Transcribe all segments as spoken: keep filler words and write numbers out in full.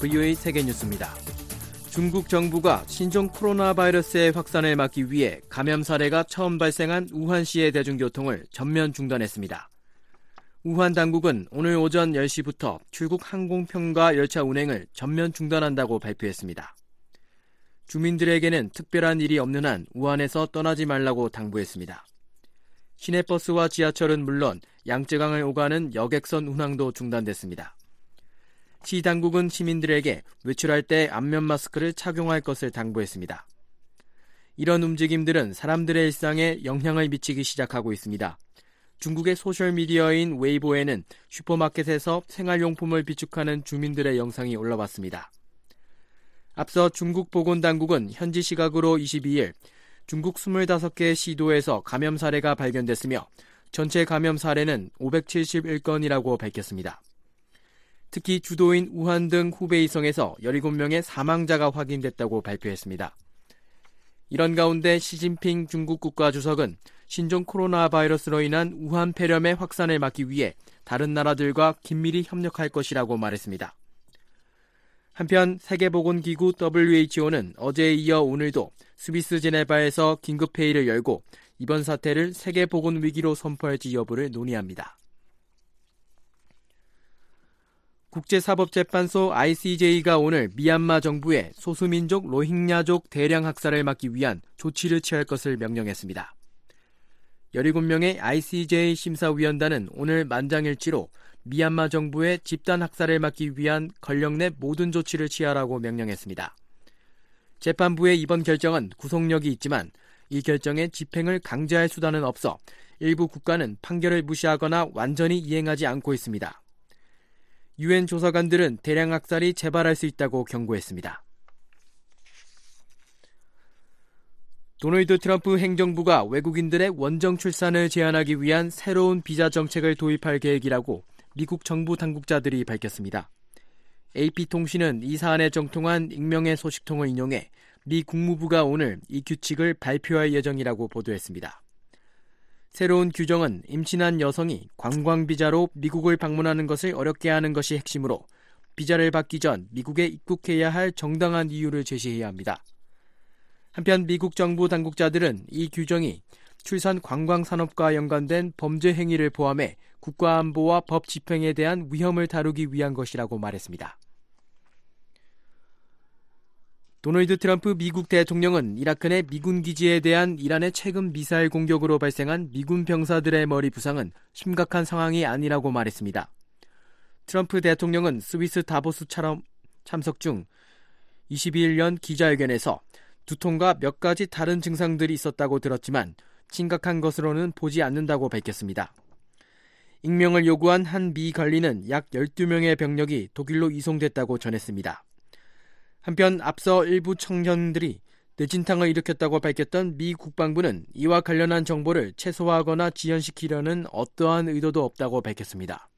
브이오에이 세계뉴스입니다. 중국 정부가 신종 코로나 바이러스의 확산을 막기 위해 감염 사례가 처음 발생한 우한시의 대중교통을 전면 중단했습니다. 우한 당국은 오늘 오전 열 시부터 출국 항공편과 열차 운행을 전면 중단한다고 발표했습니다. 주민들에게는 특별한 일이 없는 한 우한에서 떠나지 말라고 당부했습니다. 시내버스와 지하철은 물론 양쯔강을 오가는 여객선 운항도 중단됐습니다. 시 당국은 시민들에게 외출할 때 안면 마스크를 착용할 것을 당부했습니다. 이런 움직임들은 사람들의 일상에 영향을 미치기 시작하고 있습니다. 중국의 소셜미디어인 웨이보에는 슈퍼마켓에서 생활용품을 비축하는 주민들의 영상이 올라왔습니다. 앞서 중국 보건당국은 현지 시각으로 이십이일 중국 스물다섯 개의 시도에서 감염 사례가 발견됐으며 전체 감염 사례는 오백칠십일 건이라고 밝혔습니다. 특히 주도인 우한 등 후베이성에서 열일곱 명의 사망자가 확인됐다고 발표했습니다. 이런 가운데 시진핑 중국 국가주석은 신종 코로나 바이러스로 인한 우한 폐렴의 확산을 막기 위해 다른 나라들과 긴밀히 협력할 것이라고 말했습니다. 한편 세계보건기구 더블유에이치오는 어제에 이어 오늘도 스위스 제네바에서 긴급회의를 열고 이번 사태를 세계보건위기로 선포할지 여부를 논의합니다. 국제사법재판소 아이씨제이가 오늘 미얀마 정부에 소수민족 로힝야족 대량 학살을 막기 위한 조치를 취할 것을 명령했습니다. 열일곱 명의 아이씨제이 심사위원단은 오늘 만장일치로 미얀마 정부의 집단 학살을 막기 위한 권력 내 모든 조치를 취하라고 명령했습니다. 재판부의 이번 결정은 구속력이 있지만 이 결정에 집행을 강제할 수단은 없어 일부 국가는 판결을 무시하거나 완전히 이행하지 않고 있습니다. 유엔 조사관들은 대량 학살이 재발할 수 있다고 경고했습니다. 도널드 트럼프 행정부가 외국인들의 원정 출산을 제한하기 위한 새로운 비자 정책을 도입할 계획이라고 미국 정부 당국자들이 밝혔습니다. 에이피통신은 이 사안에 정통한 익명의 소식통을 인용해 미 국무부가 오늘 이 규칙을 발표할 예정이라고 보도했습니다. 새로운 규정은 임신한 여성이 관광비자로 미국을 방문하는 것을 어렵게 하는 것이 핵심으로 비자를 받기 전 미국에 입국해야 할 정당한 이유를 제시해야 합니다. 한편 미국 정부 당국자들은 이 규정이 출산 관광 산업과 연관된 범죄 행위를 포함해 국가안보와 법 집행에 대한 위험을 다루기 위한 것이라고 말했습니다. 도널드 트럼프 미국 대통령은 이라크 내 미군 기지에 대한 이란의 최근 미사일 공격으로 발생한 미군 병사들의 머리 부상은 심각한 상황이 아니라고 말했습니다. 트럼프 대통령은 스위스 다보스처럼 참석 중 이십이일 연 기자회견에서 두통과 몇 가지 다른 증상들이 있었다고 들었지만 심각한 것으로는 보지 않는다고 밝혔습니다. 익명을 요구한 한 미 관리는 약 열두 명의 병력이 독일로 이송됐다고 전했습니다. 한편 앞서 일부 청년들이 뇌진탕을 일으켰다고 밝혔던 미 국방부는 이와 관련한 정보를 최소화하거나 지연시키려는 어떠한 의도도 없다고 밝혔습니다.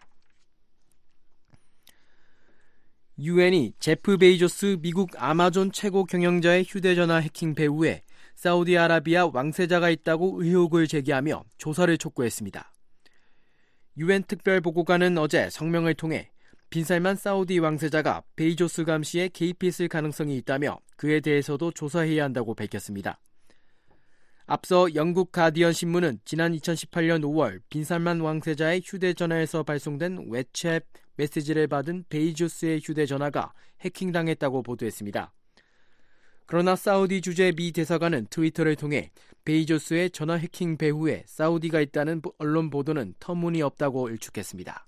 유엔이 제프 베이조스 미국 아마존 최고 경영자의 휴대전화 해킹 배후에 사우디아라비아 왕세자가 있다고 의혹을 제기하며 조사를 촉구했습니다. 유엔 특별보고관은 어제 성명을 통해 빈살만 사우디 왕세자가 베이조스 감시에 개입했을 가능성이 있다며 그에 대해서도 조사해야 한다고 밝혔습니다. 앞서 영국 가디언 신문은 지난 이천십팔 년 오월 빈살만 왕세자의 휴대전화에서 발송된 왓츠앱 메시지를 받은 베이조스의 휴대전화가 해킹당했다고 보도했습니다. 그러나 사우디 주재 미 대사관은 트위터를 통해 베이조스의 전화 해킹 배후에 사우디가 있다는 언론 보도는 터무니없다고 일축했습니다.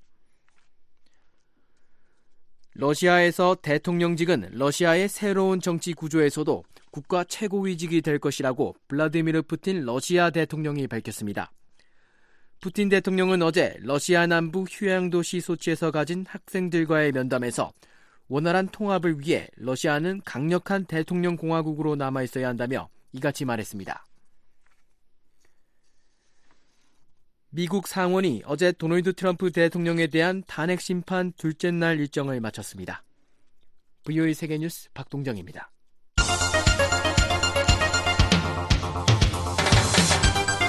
러시아에서 대통령직은 러시아의 새로운 정치 구조에서도 국가 최고위직이 될 것이라고 블라디미르 푸틴 러시아 대통령이 밝혔습니다. 푸틴 대통령은 어제 러시아 남부 휴양도시 소치에서 가진 학생들과의 면담에서 원활한 통합을 위해 러시아는 강력한 대통령 공화국으로 남아있어야 한다며 이같이 말했습니다. 미국 상원이 어제 도널드 트럼프 대통령에 대한 탄핵 심판 둘째 날 일정을 마쳤습니다. 브이오에이 세계뉴스 박동정입니다.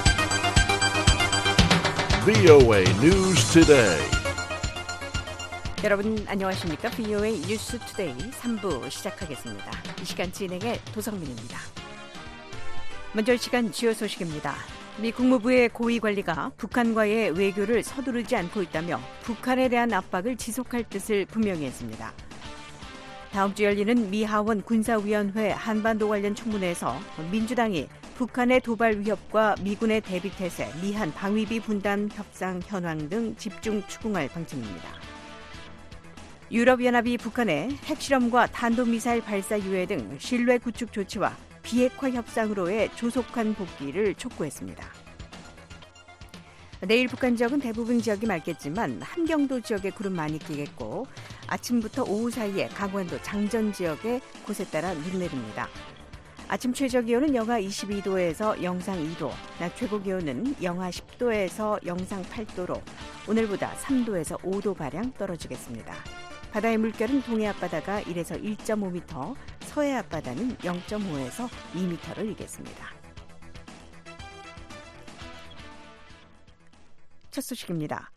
브이오에이 News Today. 여러분 안녕하십니까? 비오에이 뉴스 투데이 삼 부 시작하겠습니다. 이 시간 진행의 도성민입니다. 먼저 이 시간 주요 소식입니다. 미 국무부의 고위 관리가 북한과의 외교를 서두르지 않고 있다며 북한에 대한 압박을 지속할 뜻을 분명히 했습니다. 다음 주 열리는 미 하원 군사위원회 한반도 관련 청문회에서 민주당이 북한의 도발 위협과 미군의 대비 태세, 미한 방위비 분담 협상 현황 등 집중 추궁할 방침입니다. 유럽연합이 북한의 핵실험과 탄도미사일 발사 유예 등 신뢰 구축 조치와 비핵화 협상으로의 조속한 복귀를 촉구했습니다. 내일 북한 지역은 대부분 지역이 맑겠지만 함경도 지역에 구름 많이 끼겠고 아침부터 오후 사이에 강원도 장전 지역에 곳에 따라 눈 내립니다. 아침 최저 기온은 영하 이십이 도에서 영상 이 도, 낮 최고 기온은 영하 십 도에서 영상 팔 도로 오늘보다 삼 도에서 오 도가량 떨어지겠습니다. 바다의 물결은 동해 앞바다가 일에서 일 점 오 미터, 서해 앞바다는 영 점 오에서 이 미터를 일겠습니다. 첫 소식입니다.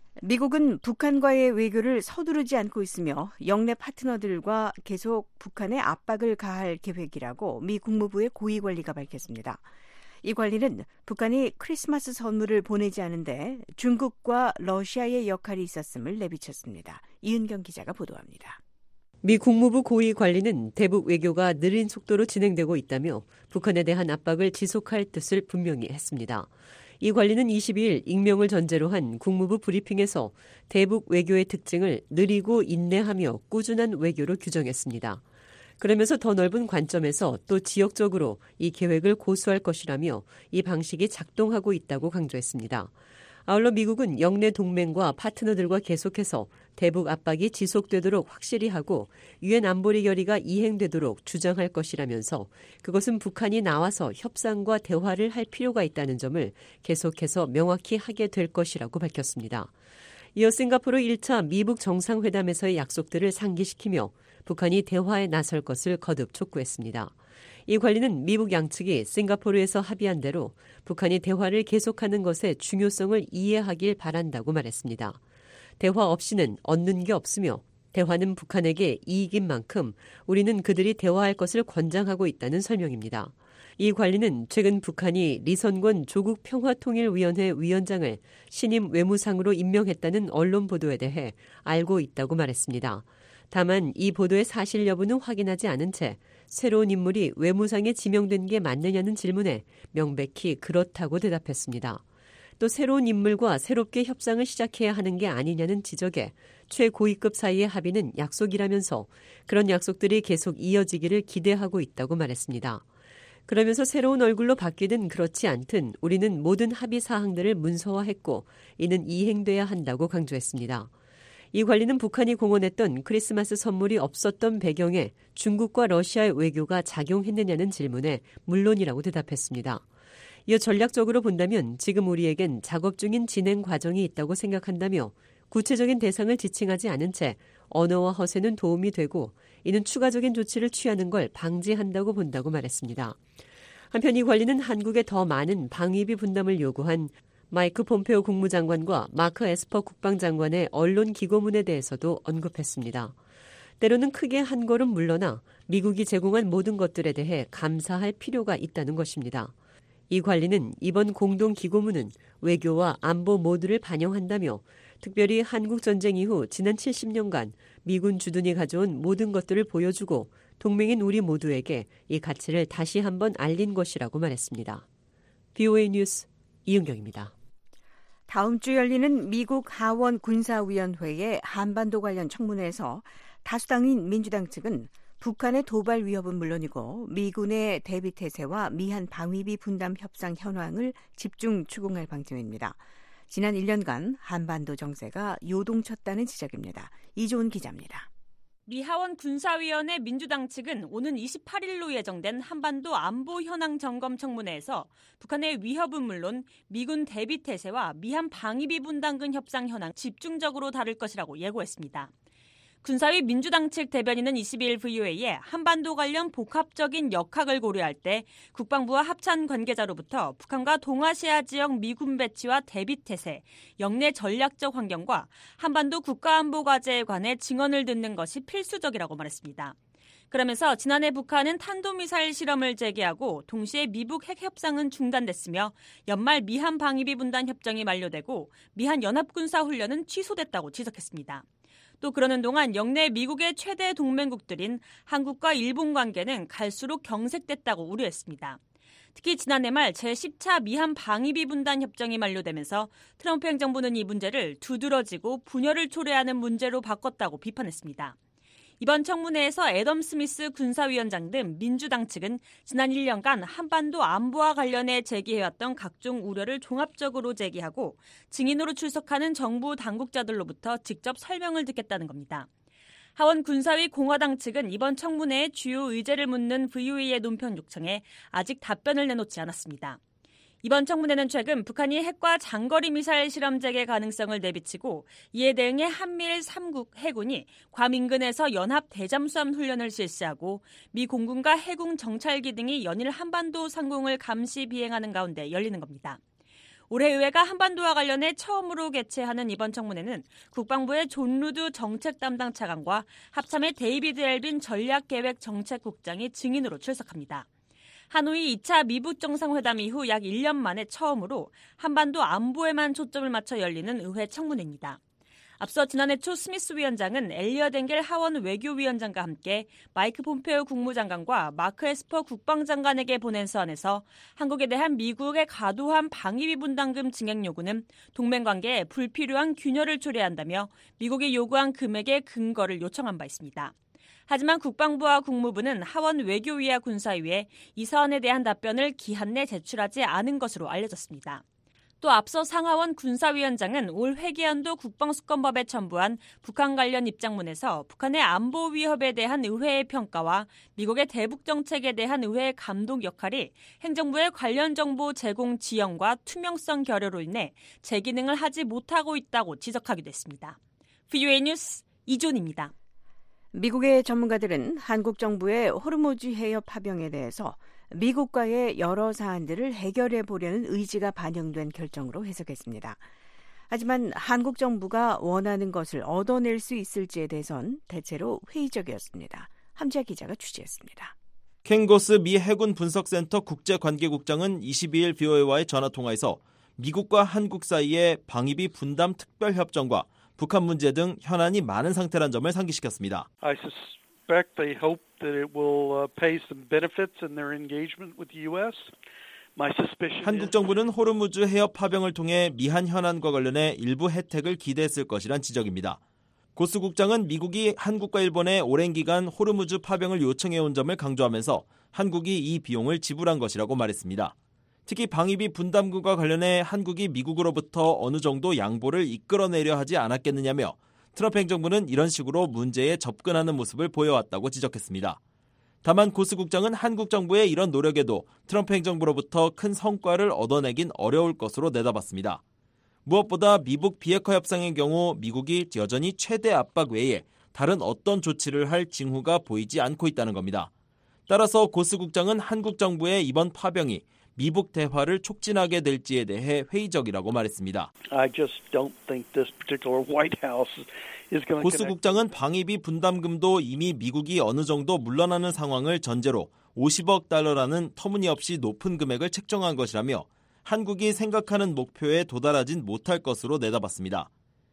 미국은 북한과의 외교를 서두르지 않고 있으며 영내 파트너들과 계속 북한에 압박을 가할 계획이라고 미 국무부의 고위 관리가 밝혔습니다. 이 관리는 북한이 크리스마스 선물을 보내지 않은데 중국과 러시아의 역할이 있었음을 내비쳤습니다. 이은경 기자가 보도합니다. 미 국무부 고위 관리는 대북 외교가 느린 속도로 진행되고 있다며 북한에 대한 압박을 지속할 뜻을 분명히 했습니다. 이 관리는 이십이 일 익명을 전제로 한 국무부 브리핑에서 대북 외교의 특징을 느리고 인내하며 꾸준한 외교로 규정했습니다. 그러면서 더 넓은 관점에서 또 지역적으로 이 계획을 고수할 것이라며 이 방식이 작동하고 있다고 강조했습니다. 아울러 미국은 영내 동맹과 파트너들과 계속해서 대북 압박이 지속되도록 확실히 하고 유엔 안보리 결의가 이행되도록 주장할 것이라면서 그것은 북한이 나와서 협상과 대화를 할 필요가 있다는 점을 계속해서 명확히 하게 될 것이라고 밝혔습니다. 이어 싱가포르 일 차 미북 정상회담에서의 약속들을 상기시키며 북한이 대화에 나설 것을 거듭 촉구했습니다. 이 관리는 미북 양측이 싱가포르에서 합의한 대로 북한이 대화를 계속하는 것의 중요성을 이해하길 바란다고 말했습니다. 대화 없이는 얻는 게 없으며 대화는 북한에게 이익인 만큼 우리는 그들이 대화할 것을 권장하고 있다는 설명입니다. 이 관리는 최근 북한이 리선권 조국평화통일위원회 위원장을 신임 외무상으로 임명했다는 언론 보도에 대해 알고 있다고 말했습니다. 다만 이 보도의 사실 여부는 확인하지 않은 채 새로운 인물이 외무상에 지명된 게 맞느냐는 질문에 명백히 그렇다고 대답했습니다. 또 새로운 인물과 새롭게 협상을 시작해야 하는 게 아니냐는 지적에 최고위급 사이의 합의는 약속이라면서 그런 약속들이 계속 이어지기를 기대하고 있다고 말했습니다. 그러면서 새로운 얼굴로 바뀌든 그렇지 않든 우리는 모든 합의 사항들을 문서화했고 이는 이행돼야 한다고 강조했습니다. 이 관리는 북한이 공언했던 크리스마스 선물이 없었던 배경에 중국과 러시아의 외교가 작용했느냐는 질문에 물론이라고 대답했습니다. 이어 전략적으로 본다면 지금 우리에겐 작업 중인 진행 과정이 있다고 생각한다며 구체적인 대상을 지칭하지 않은 채 언어와 허세는 도움이 되고 이는 추가적인 조치를 취하는 걸 방지한다고 본다고 말했습니다. 한편 이 관리는 한국에 더 많은 방위비 분담을 요구한 마이크 폼페오 국무장관과 마크 에스퍼 국방장관의 언론 기고문에 대해서도 언급했습니다. 때로는 크게 한 걸음 물러나 미국이 제공한 모든 것들에 대해 감사할 필요가 있다는 것입니다. 이 관리는 이번 공동 기고문은 외교와 안보 모두를 반영한다며 특별히 한국 전쟁 이후 지난 칠십 년간 미군 주둔이 가져온 모든 것들을 보여주고 동맹인 우리 모두에게 이 가치를 다시 한번 알린 것이라고 말했습니다. 비오에이 뉴스 이은경입니다. 다음 주 열리는 미국 하원 군사위원회의 한반도 관련 청문회에서 다수당인 민주당 측은 북한의 도발 위협은 물론이고 미군의 대비 태세와 미한 방위비 분담 협상 현황을 집중 추궁할 방침입니다. 지난 일 년간 한반도 정세가 요동쳤다는 지적입니다. 이조은 기자입니다. 미 하원 군사위원회 민주당 측은 오는 이십팔 일로 예정된 한반도 안보 현황 점검 청문회에서 북한의 위협은 물론 미군 대비 태세와 미한 방위비 분담금 협상 현황 집중적으로 다룰 것이라고 예고했습니다. 군사위 민주당 측 대변인은 이십이일 브이오에이에 한반도 관련 복합적인 역학을 고려할 때 국방부와 합참 관계자로부터 북한과 동아시아 지역 미군 배치와 대비 태세, 영내 전략적 환경과 한반도 국가안보 과제에 관해 증언을 듣는 것이 필수적이라고 말했습니다. 그러면서 지난해 북한은 탄도미사일 실험을 재개하고 동시에 미북 핵 협상은 중단됐으며 연말 미한 방위비 분담 협정이 만료되고 미한 연합군사훈련은 취소됐다고 지적했습니다. 또 그러는 동안 영내 미국의 최대 동맹국들인 한국과 일본 관계는 갈수록 경색됐다고 우려했습니다. 특히 지난해 말 제십 차 미한 방위비 분담 협정이 만료되면서 트럼프 행정부는 이 문제를 두드러지고 분열을 초래하는 문제로 바꿨다고 비판했습니다. 이번 청문회에서 애덤 스미스 군사위원장 등 민주당 측은 지난 일 년간 한반도 안보와 관련해 제기해왔던 각종 우려를 종합적으로 제기하고 증인으로 출석하는 정부 당국자들로부터 직접 설명을 듣겠다는 겁니다. 하원 군사위 공화당 측은 이번 청문회의 주요 의제를 묻는 브이오에이의 논평 요청에 아직 답변을 내놓지 않았습니다. 이번 청문회는 최근 북한이 핵과 장거리 미사일 실험 재개 가능성을 내비치고 이에 대응해 한미일 삼 국 해군이 괌 인근에서 연합 대잠수함 훈련을 실시하고 미 공군과 해군 정찰기 등이 연일 한반도 상공을 감시 비행하는 가운데 열리는 겁니다. 올해 의회가 한반도와 관련해 처음으로 개최하는 이번 청문회는 국방부의 존 루드 정책 담당 차관과 합참의 데이비드 엘빈 전략계획정책국장이 증인으로 출석합니다. 하노이 이 차 미북 정상회담 이후 약 일 년 만에 처음으로 한반도 안보에만 초점을 맞춰 열리는 의회 청문회입니다. 앞서 지난해 초 스미스 위원장은 엘리엇 엥겔 하원 외교위원장과 함께 마이크 폼페오 국무장관과 마크 에스퍼 국방장관에게 보낸 서한에서 한국에 대한 미국의 과도한 방위비 분담금 증액 요구는 동맹관계에 불필요한 균열을 초래한다며 미국이 요구한 금액의 근거를 요청한 바 있습니다. 하지만 국방부와 국무부는 하원 외교위와 군사위에 이 사안에 대한 답변을 기한 내 제출하지 않은 것으로 알려졌습니다. 또 앞서 상하원 군사위원장은 올 회계연도 국방수권법에 첨부한 북한 관련 입장문에서 북한의 안보 위협에 대한 의회의 평가와 미국의 대북 정책에 대한 의회의 감독 역할이 행정부의 관련 정보 제공 지연과 투명성 결여로 인해 제 기능을 하지 못하고 있다고 지적하기도 했습니다. 브이오에이 뉴스 이존입니다. 미국의 전문가들은 한국 정부의 호르무즈 해협 파병에 대해서 미국과의 여러 사안들을 해결해 보려는 의지가 반영된 결정으로 해석했습니다. 하지만 한국 정부가 원하는 것을 얻어낼 수 있을지에 대해선 대체로 회의적이었습니다. 함지아 기자가 취재했습니다. 켄 고스 미 해군 분석센터 국제관계국장은 이십이일 브이오에이와의 전화통화에서 미국과 한국 사이의 방위비 분담 특별협정과 북한 문제 등 현안이 많은 상태란 점을 상기시켰습니다. I suspect they hope that it will pay some benefits in their engagement with the U S. My suspicion 한국 정부는 호르무즈 해협 파병을 통해 미한 현안과 관련해 일부 혜택을 기대했을 것이란 지적입니다. 고스 국장은 미국이 한국과 일본에 오랜 기간 호르무즈 파병을 요청해온 점을 강조하면서 한국이 이 비용을 지불한 것이라고 말했습니다. 특히 방위비 분담금과 관련해 한국이 미국으로부터 어느 정도 양보를 이끌어내려 하지 않았겠느냐며 트럼프 행정부는 이런 식으로 문제에 접근하는 모습을 보여왔다고 지적했습니다. 다만 고스 국장은 한국 정부의 이런 노력에도 트럼프 행정부로부터 큰 성과를 얻어내긴 어려울 것으로 내다봤습니다. 무엇보다 미북 비핵화 협상의 경우 미국이 여전히 최대 압박 외에 다른 어떤 조치를 할 징후가 보이지 않고 있다는 겁니다. 따라서 고스 국장은 한국 정부의 이번 파병이 미북 대화를 촉진하게 될지에 대해 회의적이라고 말했습니다. I just don't think this particular White House is going to 고스 국장은 방위비 분담금도 이미 미국이 어느 정도 물러나는 상황을 전제로 오십억 달러라는 터무니없이 높은 금액을 책정한 것이라며 한국이 생각하는 목표에 도달하진 못할 것으로 내다봤습니다.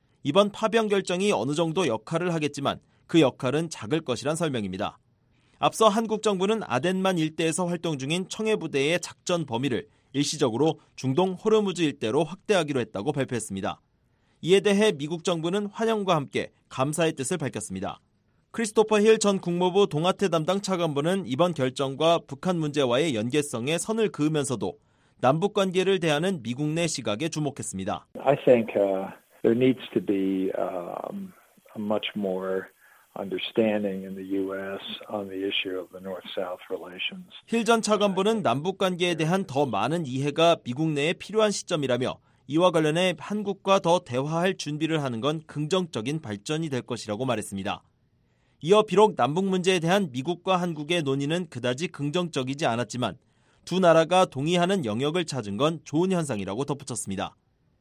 이번 파병 결정이 어느 정도 역할을 하겠지만 그 역할은 작을 것이란 설명입니다. 앞서 한국 정부는 아덴만 일대에서 활동 중인 청해부대의 작전 범위를 일시적으로 중동 호르무즈 일대로 확대하기로 했다고 발표했습니다. 이에 대해 미국 정부는 환영과 함께 감사의 뜻을 밝혔습니다. 크리스토퍼 힐 전 국무부 동아태 담당 차관보는 이번 결정과 북한 문제와의 연계성에 선을 그으면서도 남북 관계를 대하는 미국 내 시각에 주목했습니다. I think uh, there needs to be um, a much more understanding in the U S on the issue of the North-South relations. 힐 전 차관보는 남북 관계에 대한 더 많은 이해가 미국 내에 필요한 시점이라며 이와 관련해 한국과 더 대화할 준비를 하는 건 긍정적인 발전이 될 것이라고 말했습니다. 이어 비록 남북 문제에 대한 미국과 한국의 논의는 그다지 긍정적이지 않았지만 두 나라가 동의하는 영역을 찾은 건 좋은 현상이라고 덧붙였습니다.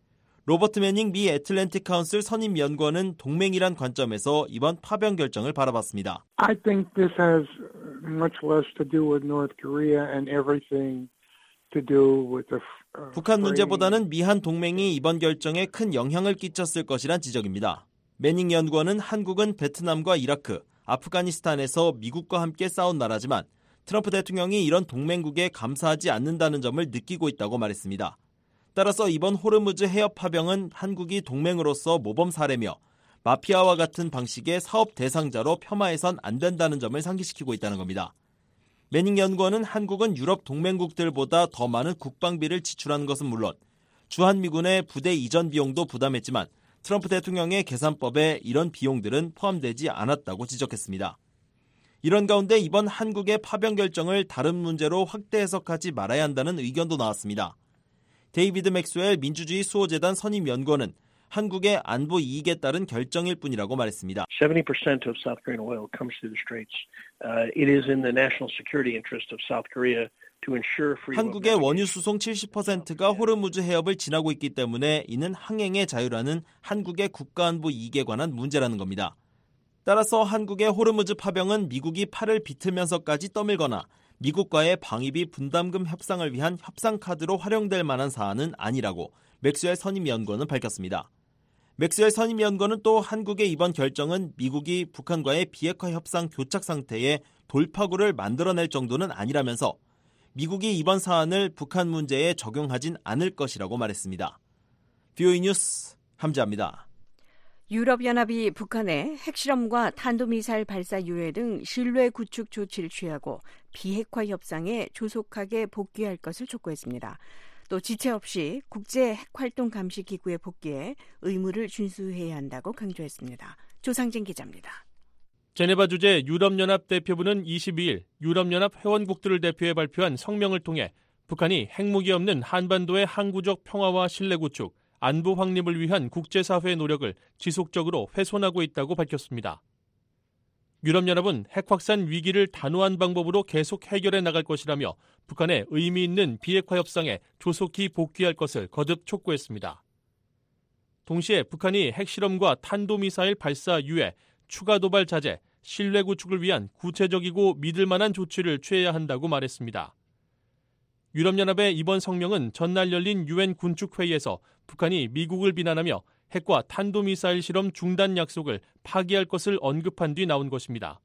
로버트 매닝 미 애틀랜틱 카운슬 선임 연구원은 동맹이란 관점에서 이번 파병 결정을 바라봤습니다. I think this has much less to do with North Korea and everything to do with the uh, 북한 문제보다는 미한 동맹이 이번 결정에 큰 영향을 끼쳤을 것이란 지적입니다. 매닝 연구원은 한국은 베트남과 이라크, 아프가니스탄에서 미국과 함께 싸운 나라지만 트럼프 대통령이 이런 동맹국에 감사하지 않는다는 점을 느끼고 있다고 말했습니다. 따라서 이번 호르무즈 해협 파병은 한국이 동맹으로서 모범 사례며 마피아와 같은 방식의 사업 대상자로 폄하해선 안 된다는 점을 상기시키고 있다는 겁니다. 매닝 연구원은 한국은 유럽 동맹국들보다 더 많은 국방비를 지출하는 것은 물론 주한미군의 부대 이전 비용도 부담했지만 트럼프 대통령의 계산법에 이런 비용들은 포함되지 않았다고 지적했습니다. 이런 가운데 이번 한국의 파병 결정을 다른 문제로 확대 해석하지 말아야 한다는 의견도 나왔습니다. 데이비드 맥스웰 민주주의 수호재단 선임 연구원은 한국의 안보 이익에 따른 결정일 뿐이라고 말했습니다. seventy percent of South Korean oil comes through the Straits. Uh, it is in the national security interest of South Korea to ensure freedom. 한국의 원유 수송 칠십 퍼센트가 호르무즈 해협을 지나고 있기 때문에 이는 항행의 자유라는 한국의 국가안보 이익에 관한 문제라는 겁니다. 따라서 한국의 호르무즈 파병은 미국이 팔을 비틀면서까지 떠밀거나 미국과의 방위비 분담금 협상을 위한 협상 카드로 활용될 만한 사안은 아니라고 맥스웰 선임연구원은 밝혔습니다. 맥스웰 선임연구원은 또 한국의 이번 결정은 미국이 북한과의 비핵화 협상 교착 상태에 돌파구를 만들어낼 정도는 아니라면서 미국이 이번 사안을 북한 문제에 적용하진 않을 것이라고 말했습니다. 비오이 뉴스 함지아입니다. 유럽연합이 북한의 핵실험과 탄도미사일 발사 유예 등 신뢰 구축 조치를 취하고 비핵화 협상에 조속하게 복귀할 것을 촉구했습니다. 또 지체 없이 국제 핵활동 감시 기구에 복귀해 의무를 준수해야 한다고 강조했습니다. 조상진 기자입니다. 제네바 주재 유럽연합 대표부는 이십이일 유럽연합 회원국들을 대표해 발표한 성명을 통해 북한이 핵무기 없는 한반도의 항구적 평화와 신뢰 구축, 안보 확립을 위한 국제사회의 노력을 지속적으로 훼손하고 있다고 밝혔습니다. 유럽연합은 핵확산 위기를 단호한 방법으로 계속 해결해 나갈 것이라며 북한의 의미 있는 비핵화 협상에 조속히 복귀할 것을 거듭 촉구했습니다. 동시에 북한이 핵실험과 탄도미사일 발사 유예, 추가 도발 자제, 신뢰 구축을 위한 구체적이고 믿을 만한 조치를 취해야 한다고 말했습니다. 유럽연합의 이번 성명은 전날 열린 유엔 군축회의에서 북한이 미국을 비난하며 핵과 탄도미사일 실험 중단 약속을 파기할 것을 언급한 뒤 나온 것입니다.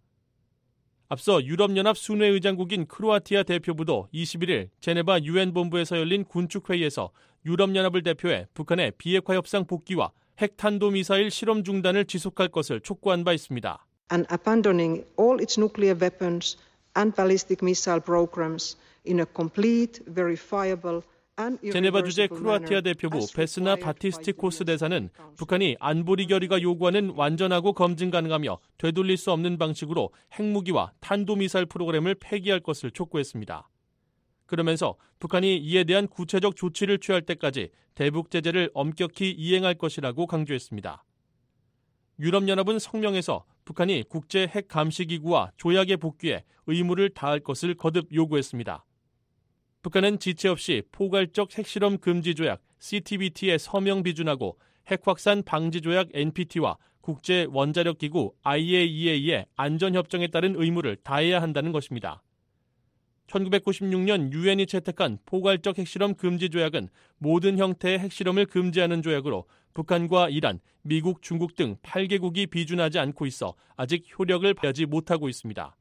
앞서 유럽연합 순회의장국인 크로아티아 대표부도 이십일일 제네바 유엔 본부에서 열린 군축회의에서 유럽연합을 대표해 북한의 비핵화 협상 복귀와 핵 탄도미사일 실험 중단을 지속할 것을 촉구한 바 있습니다. And abandoning all its nuclear weapons and ballistic missile programs in a complete, verifiable 제네바 주재 크로아티아 대표부 베스나 바티스티코스 대사는 북한이 안보리 결의가 요구하는 완전하고 검증 가능하며 되돌릴 수 없는 방식으로 핵무기와 탄도미사일 프로그램을 폐기할 것을 촉구했습니다. 그러면서 북한이 이에 대한 구체적 조치를 취할 때까지 대북 제재를 엄격히 이행할 것이라고 강조했습니다. 유럽연합은 성명에서 북한이 국제 핵 감시기구와 조약에 복귀해 의무를 다할 것을 거듭 요구했습니다. 북한은 지체 없이 포괄적 핵실험 금지 조약 씨티비티에 서명 비준하고 핵확산 방지 조약 엔피티와 국제 원자력 기구 아이에이이에이의 안전협정에 따른 의무를 다해야 한다는 것입니다. 천구백구십육년 유엔이 채택한 포괄적 핵실험 금지 조약은 모든 형태의 핵실험을 금지하는 조약으로 북한과 이란, 미국, 중국 등 팔 개국이 비준하지 않고 있어 아직 효력을 발휘하지 못하고 있습니다.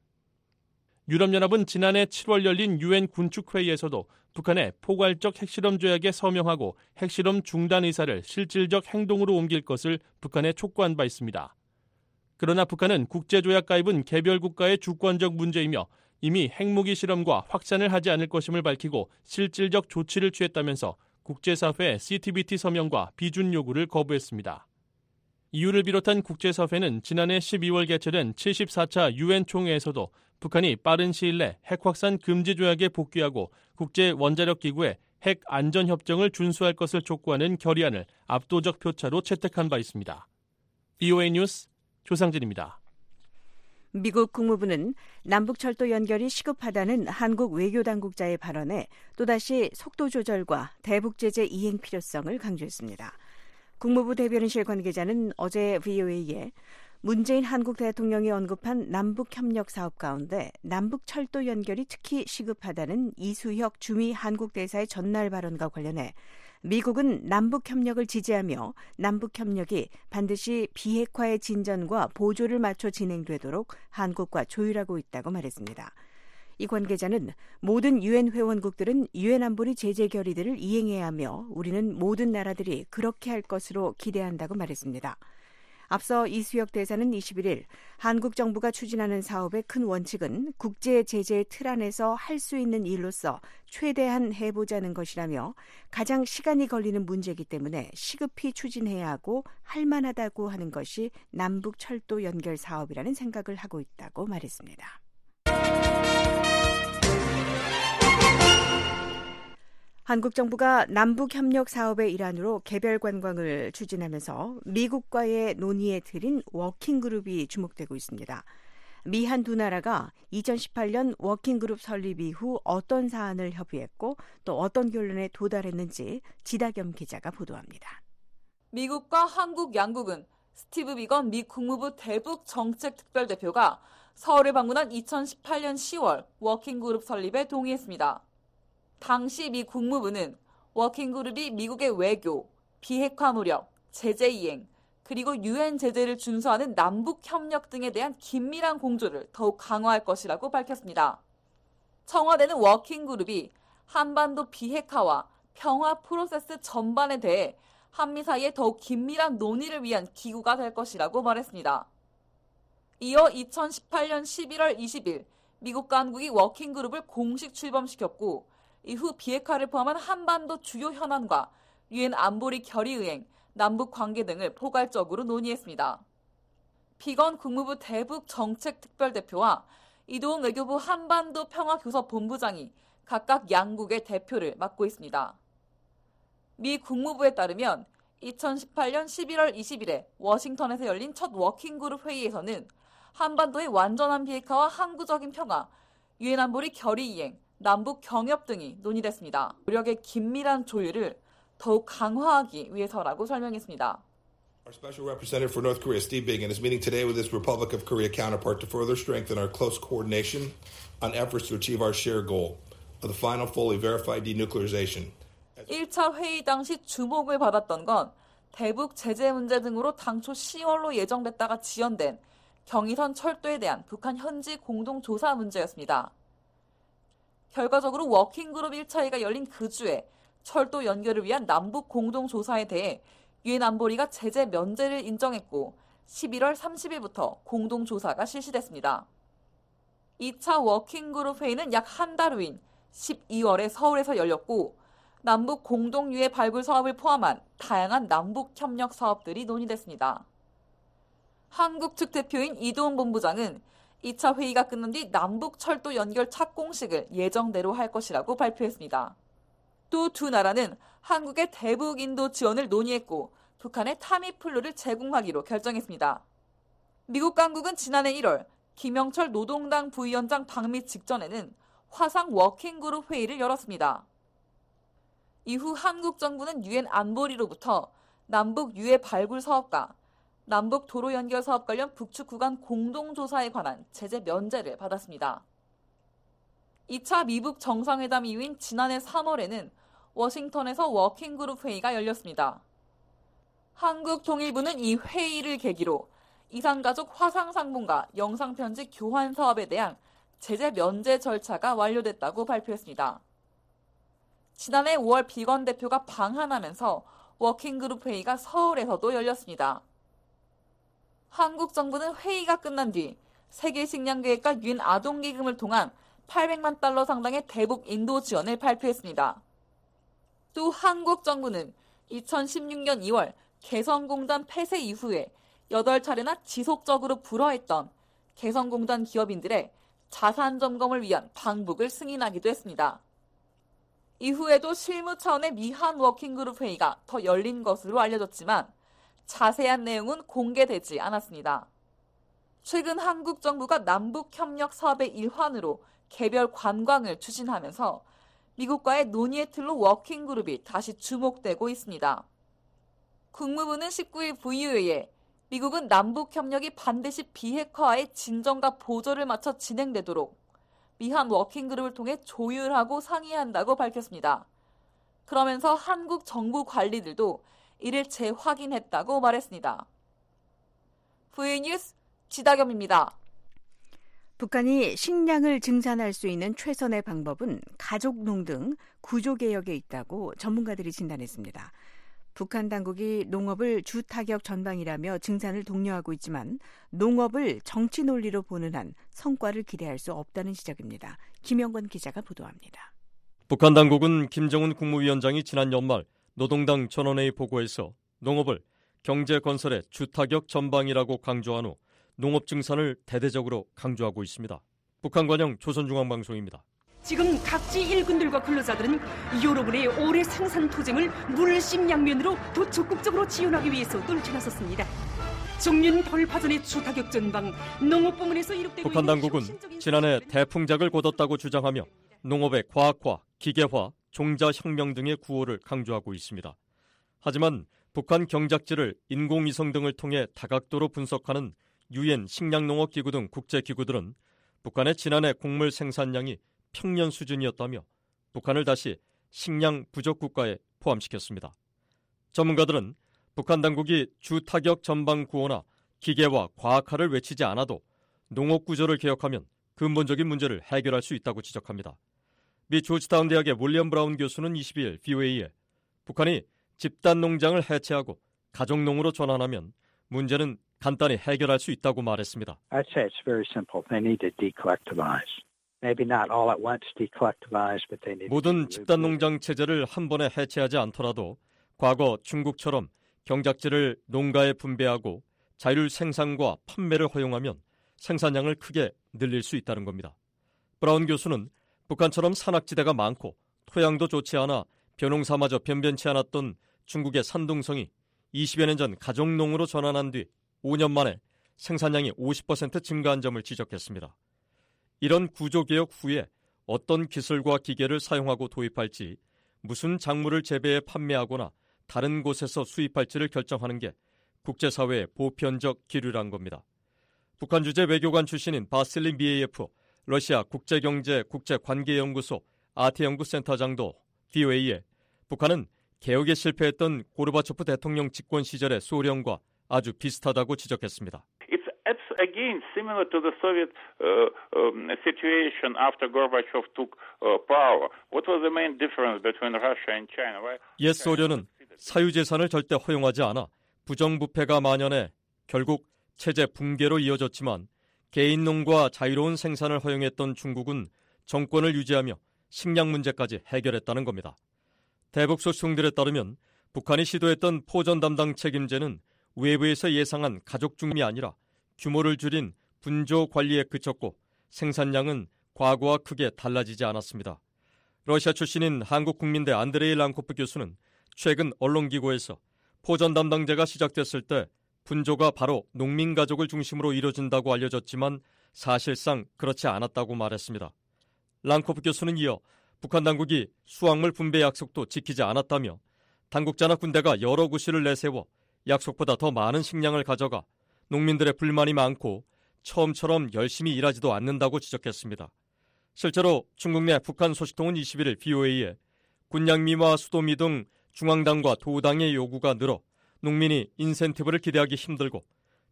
유럽연합은 지난해 칠월 열린 유엔 군축회의에서도 북한의 포괄적 핵실험 조약에 서명하고 핵실험 중단 의사를 실질적 행동으로 옮길 것을 북한에 촉구한 바 있습니다. 그러나 북한은 국제조약 가입은 개별 국가의 주권적 문제이며 이미 핵무기 실험과 확산을 하지 않을 것임을 밝히고 실질적 조치를 취했다면서 국제사회의 씨티비티 서명과 비준 요구를 거부했습니다. 이유를 비롯한 국제사회는 지난해 십이월 개최된 칠십사 차 유엔 총회에서도 북한이 빠른 시일 내 핵확산 금지 조약에 복귀하고 국제 원자력 기구의 핵 안전 협정을 준수할 것을 촉구하는 결의안을 압도적 표차로 채택한 바 있습니다. 비오에이 뉴스 조상진입니다. 미국 국무부는 남북철도 연결이 시급하다는 한국 외교당국자의 발언에 또다시 속도 조절과 대북 제재 이행 필요성을 강조했습니다. 국무부 대변인실 관계자는 어제 브이오에이에 문재인 한국 대통령이 언급한 남북협력 사업 가운데 남북철도 연결이 특히 시급하다는 이수혁 주미 한국 대사의 전날 발언과 관련해 미국은 남북협력을 지지하며 남북협력이 반드시 비핵화의 진전과 보조를 맞춰 진행되도록 한국과 조율하고 있다고 말했습니다. 이 관계자는 모든 유엔 회원국들은 유엔 안보리 제재 결의들을 이행해야 하며 우리는 모든 나라들이 그렇게 할 것으로 기대한다고 말했습니다. 앞서 이수혁 대사는 이십일일 한국 정부가 추진하는 사업의 큰 원칙은 국제 제재의 틀 안에서 할 수 있는 일로서 최대한 해보자는 것이라며 가장 시간이 걸리는 문제이기 때문에 시급히 추진해야 하고 할 만하다고 하는 것이 남북 철도 연결 사업이라는 생각을 하고 있다고 말했습니다. 한국 정부가 남북협력 사업의 일환으로 개별 관광을 추진하면서 미국과의 논의에 들인 워킹그룹이 주목되고 있습니다. 미한 두 나라가 이천십팔년 워킹그룹 설립 이후 어떤 사안을 협의했고 또 어떤 결론에 도달했는지 지다겸 기자가 보도합니다. 미국과 한국 양국은 스티브 비건 미 국무부 대북 정책 특별대표가 서울을 방문한 이천십팔년 시월 워킹그룹 설립에 동의했습니다. 당시 미 국무부는 워킹그룹이 미국의 외교, 비핵화 무력, 제재 이행, 그리고 유엔 제재를 준수하는 남북협력 등에 대한 긴밀한 공조를 더욱 강화할 것이라고 밝혔습니다. 청와대는 워킹그룹이 한반도 비핵화와 평화 프로세스 전반에 대해 한미 사이의 더욱 긴밀한 논의를 위한 기구가 될 것이라고 말했습니다. 이어 이천십팔년 십일월 이십일 미국과 한국이 워킹그룹을 공식 출범시켰고 이후 비핵화를 포함한 한반도 주요 현안과 유엔 안보리 결의의행, 남북 관계 등을 포괄적으로 논의했습니다. 비건 국무부 대북 정책 특별대표와 이도훈 외교부 한반도 평화교섭본부장이 각각 양국의 대표를 맡고 있습니다. 미 국무부에 따르면 이천십팔년 십일월 이십일에 워싱턴에서 열린 첫 워킹그룹 회의에서는 한반도의 완전한 비핵화와 항구적인 평화, 유엔 안보리 결의이행, 남북 경협 등이 논의됐습니다. 무력의 긴밀한 조율을 더욱 강화하기 위해서라고 설명했습니다. Our special representative for North Korea, Steve Biegun, is meeting today with his Republic of Korea counterpart to further strengthen our close coordination on efforts to achieve our shared goal of the final fully verified denuclearization. 일 차 회의 당시 주목을 받았던 건 대북 제재 문제 등으로 당초 시월로 예정됐다가 지연된 경의선 철도에 대한 북한 현지 공동조사 문제였습니다. 결과적으로 워킹그룹 일 차 회의가 열린 그 주에 철도 연결을 위한 남북 공동조사에 대해 유엔 안보리가 제재 면제를 인정했고 십일월 삼십일부터 공동조사가 실시됐습니다. 이 차 워킹그룹 회의는 약 한 달 후인 십이월에 서울에서 열렸고 남북 공동유해 발굴 사업을 포함한 다양한 남북 협력 사업들이 논의됐습니다. 한국 측 대표인 이도훈 본부장은 이 차 회의가 끝난 뒤 남북 철도 연결 착공식을 예정대로 할 것이라고 발표했습니다. 또 두 나라는 한국의 대북 인도 지원을 논의했고 북한의 타미플루를 제공하기로 결정했습니다. 미국 당국은 지난해 일월 김영철 노동당 부위원장 방미 직전에는 화상 워킹그룹 회의를 열었습니다. 이후 한국 정부는 유엔 안보리로부터 남북 유해 발굴 사업과 남북 도로 연결 사업 관련 북측 구간 공동조사에 관한 제재 면제를 받았습니다. 이 차 미북 정상회담 이후인 지난해 삼월에는 워싱턴에서 워킹그룹 회의가 열렸습니다. 한국 통일부는 이 회의를 계기로 이산가족 화상상봉과 영상편지 교환 사업에 대한 제재 면제 절차가 완료됐다고 발표했습니다. 지난해 오월 비건 대표가 방한하면서 워킹그룹 회의가 서울에서도 열렸습니다. 한국 정부는 회의가 끝난 뒤 세계식량계획과 유엔 아동기금을 통한 팔백만 달러 상당의 대북 인도 지원을 발표했습니다. 또 한국 정부는 이천십육년 이월 개성공단 폐쇄 이후에 여덟 차례나 지속적으로 불허했던 개성공단 기업인들의 자산 점검을 위한 방북을 승인하기도 했습니다. 이후에도 실무 차원의 미한 워킹그룹 회의가 더 열린 것으로 알려졌지만 자세한 내용은 공개되지 않았습니다. 최근 한국 정부가 남북협력 사업의 일환으로 개별 관광을 추진하면서 미국과의 논의의 틀로 워킹그룹이 다시 주목되고 있습니다. 국무부는 십구 일 브이오에이에 미국은 남북협력이 반드시 비핵화의 진정과 보조를 맞춰 진행되도록 미한 워킹그룹을 통해 조율하고 상의한다고 밝혔습니다. 그러면서 한국 정부 관리들도 이를 재확인했다고 말했습니다. 브이오에이 뉴스 지다겸입니다. 북한이 식량을 증산할 수 있는 최선의 방법은 가족농 등 구조개혁에 있다고 전문가들이 진단했습니다. 북한 당국이 농업을 주타격 전방이라며 증산을 독려하고 있지만 농업을 정치 논리로 보는 한 성과를 기대할 수 없다는 지적입니다. 김영건 기자가 보도합니다. 북한 당국은 김정은 국무위원장이 지난 연말 노동당 전원회의 보고에서 농업을 경제 건설의 주타격 전방이라고 강조한 후 농업 증산을 대대적으로 강조하고 있습니다. 북한 관영 조선중앙방송입니다. 지금 각지 일군들과 근로자들은 여러분의 올해 생산 투쟁을 물심양면으로 더 적극적으로 지원하기 위해서 떨쳐나섰습니다. 정년 돌파전의 주타격 전방 농업 부문에서 이룩되고 북한 당국은 지난해 대풍작을 거뒀다고 주장하며 농업의 과학화, 기계화, 종자혁명 등의 구호를 강조하고 있습니다. 하지만 북한 경작지를 인공위성 등을 통해 다각도로 분석하는 유엔 식량농업기구 등 국제기구들은 북한의 지난해 곡물 생산량이 평년 수준이었다며 북한을 다시 식량 부족 국가에 포함시켰습니다. 전문가들은 북한 당국이 주타격 전방 구호나 기계화, 과학화를 외치지 않아도 농업 구조를 개혁하면 근본적인 문제를 해결할 수 있다고 지적합니다. 미 조지타운 대학의 윌리엄 브라운 교수는 이십이 일 브이오에이에 북한이 집단 농장을 해체하고 가족농으로 전환하면 문제는 간단히 해결할 수 있다고 말했습니다. I'd say it's very simple. They need to decollectivize. Maybe not all at once decollectivize, but they need. 모든 집단 농장 체제를 한 번에 해체하지 않더라도 과거 중국처럼 경작지를 농가에 분배하고 자율 생산과 판매를 허용하면 생산량을 크게 늘릴 수 있다는 겁니다. 브라운 교수는 북한처럼 산악지대가 많고 토양도 좋지 않아 벼농사마저 변변치 않았던 중국의 산둥성이 이십여 년 전 가족농으로 전환한 뒤 오 년 만에 생산량이 오십 퍼센트 증가한 점을 지적했습니다. 이런 구조개혁 후에 어떤 기술과 기계를 사용하고 도입할지, 무슨 작물을 재배해 판매하거나 다른 곳에서 수입할지를 결정하는 게 국제사회의 보편적 기류란 겁니다. 북한 주재 외교관 출신인 바실리 미에예프 러시아 국제경제 국제관계연구소 아태연구센터장도 브이오에이에 북한은 개혁에 실패했던 고르바초프 대통령 집권 시절의 소련과 아주 비슷하다고 지적했습니다. It's, it's again similar to the Soviet uh, um, situation after Gorbachev took uh, power. What was the main difference between Russia and China? Why? 옛 소련은 사유재산을 절대 허용하지 않아 부정부패가 만연해 결국 체제 붕괴로 이어졌지만 개인농과 자유로운 생산을 허용했던 중국은 정권을 유지하며 식량 문제까지 해결했다는 겁니다. 대북 소식통들에 따르면 북한이 시도했던 포전 담당 책임제는 외부에서 예상한 가족 중림이 아니라 규모를 줄인 분조 관리에 그쳤고 생산량은 과거와 크게 달라지지 않았습니다. 러시아 출신인 한국국민대 안드레이 랑코프 교수는 최근 언론기고에서 포전 담당제가 시작됐을 때 분조가 바로 농민가족을 중심으로 이뤄진다고 알려졌지만 사실상 그렇지 않았다고 말했습니다. 랑코프 교수는 이어 북한 당국이 수확물 분배 약속도 지키지 않았다며 당국자나 군대가 여러 구실을 내세워 약속보다 더 많은 식량을 가져가 농민들의 불만이 많고 처음처럼 열심히 일하지도 않는다고 지적했습니다. 실제로 중국 내 북한 소식통은 이십일 일 브이오에이에 군량미와 수도미 등 중앙당과 도당의 요구가 늘어 농민이 인센티브를 기대하기 힘들고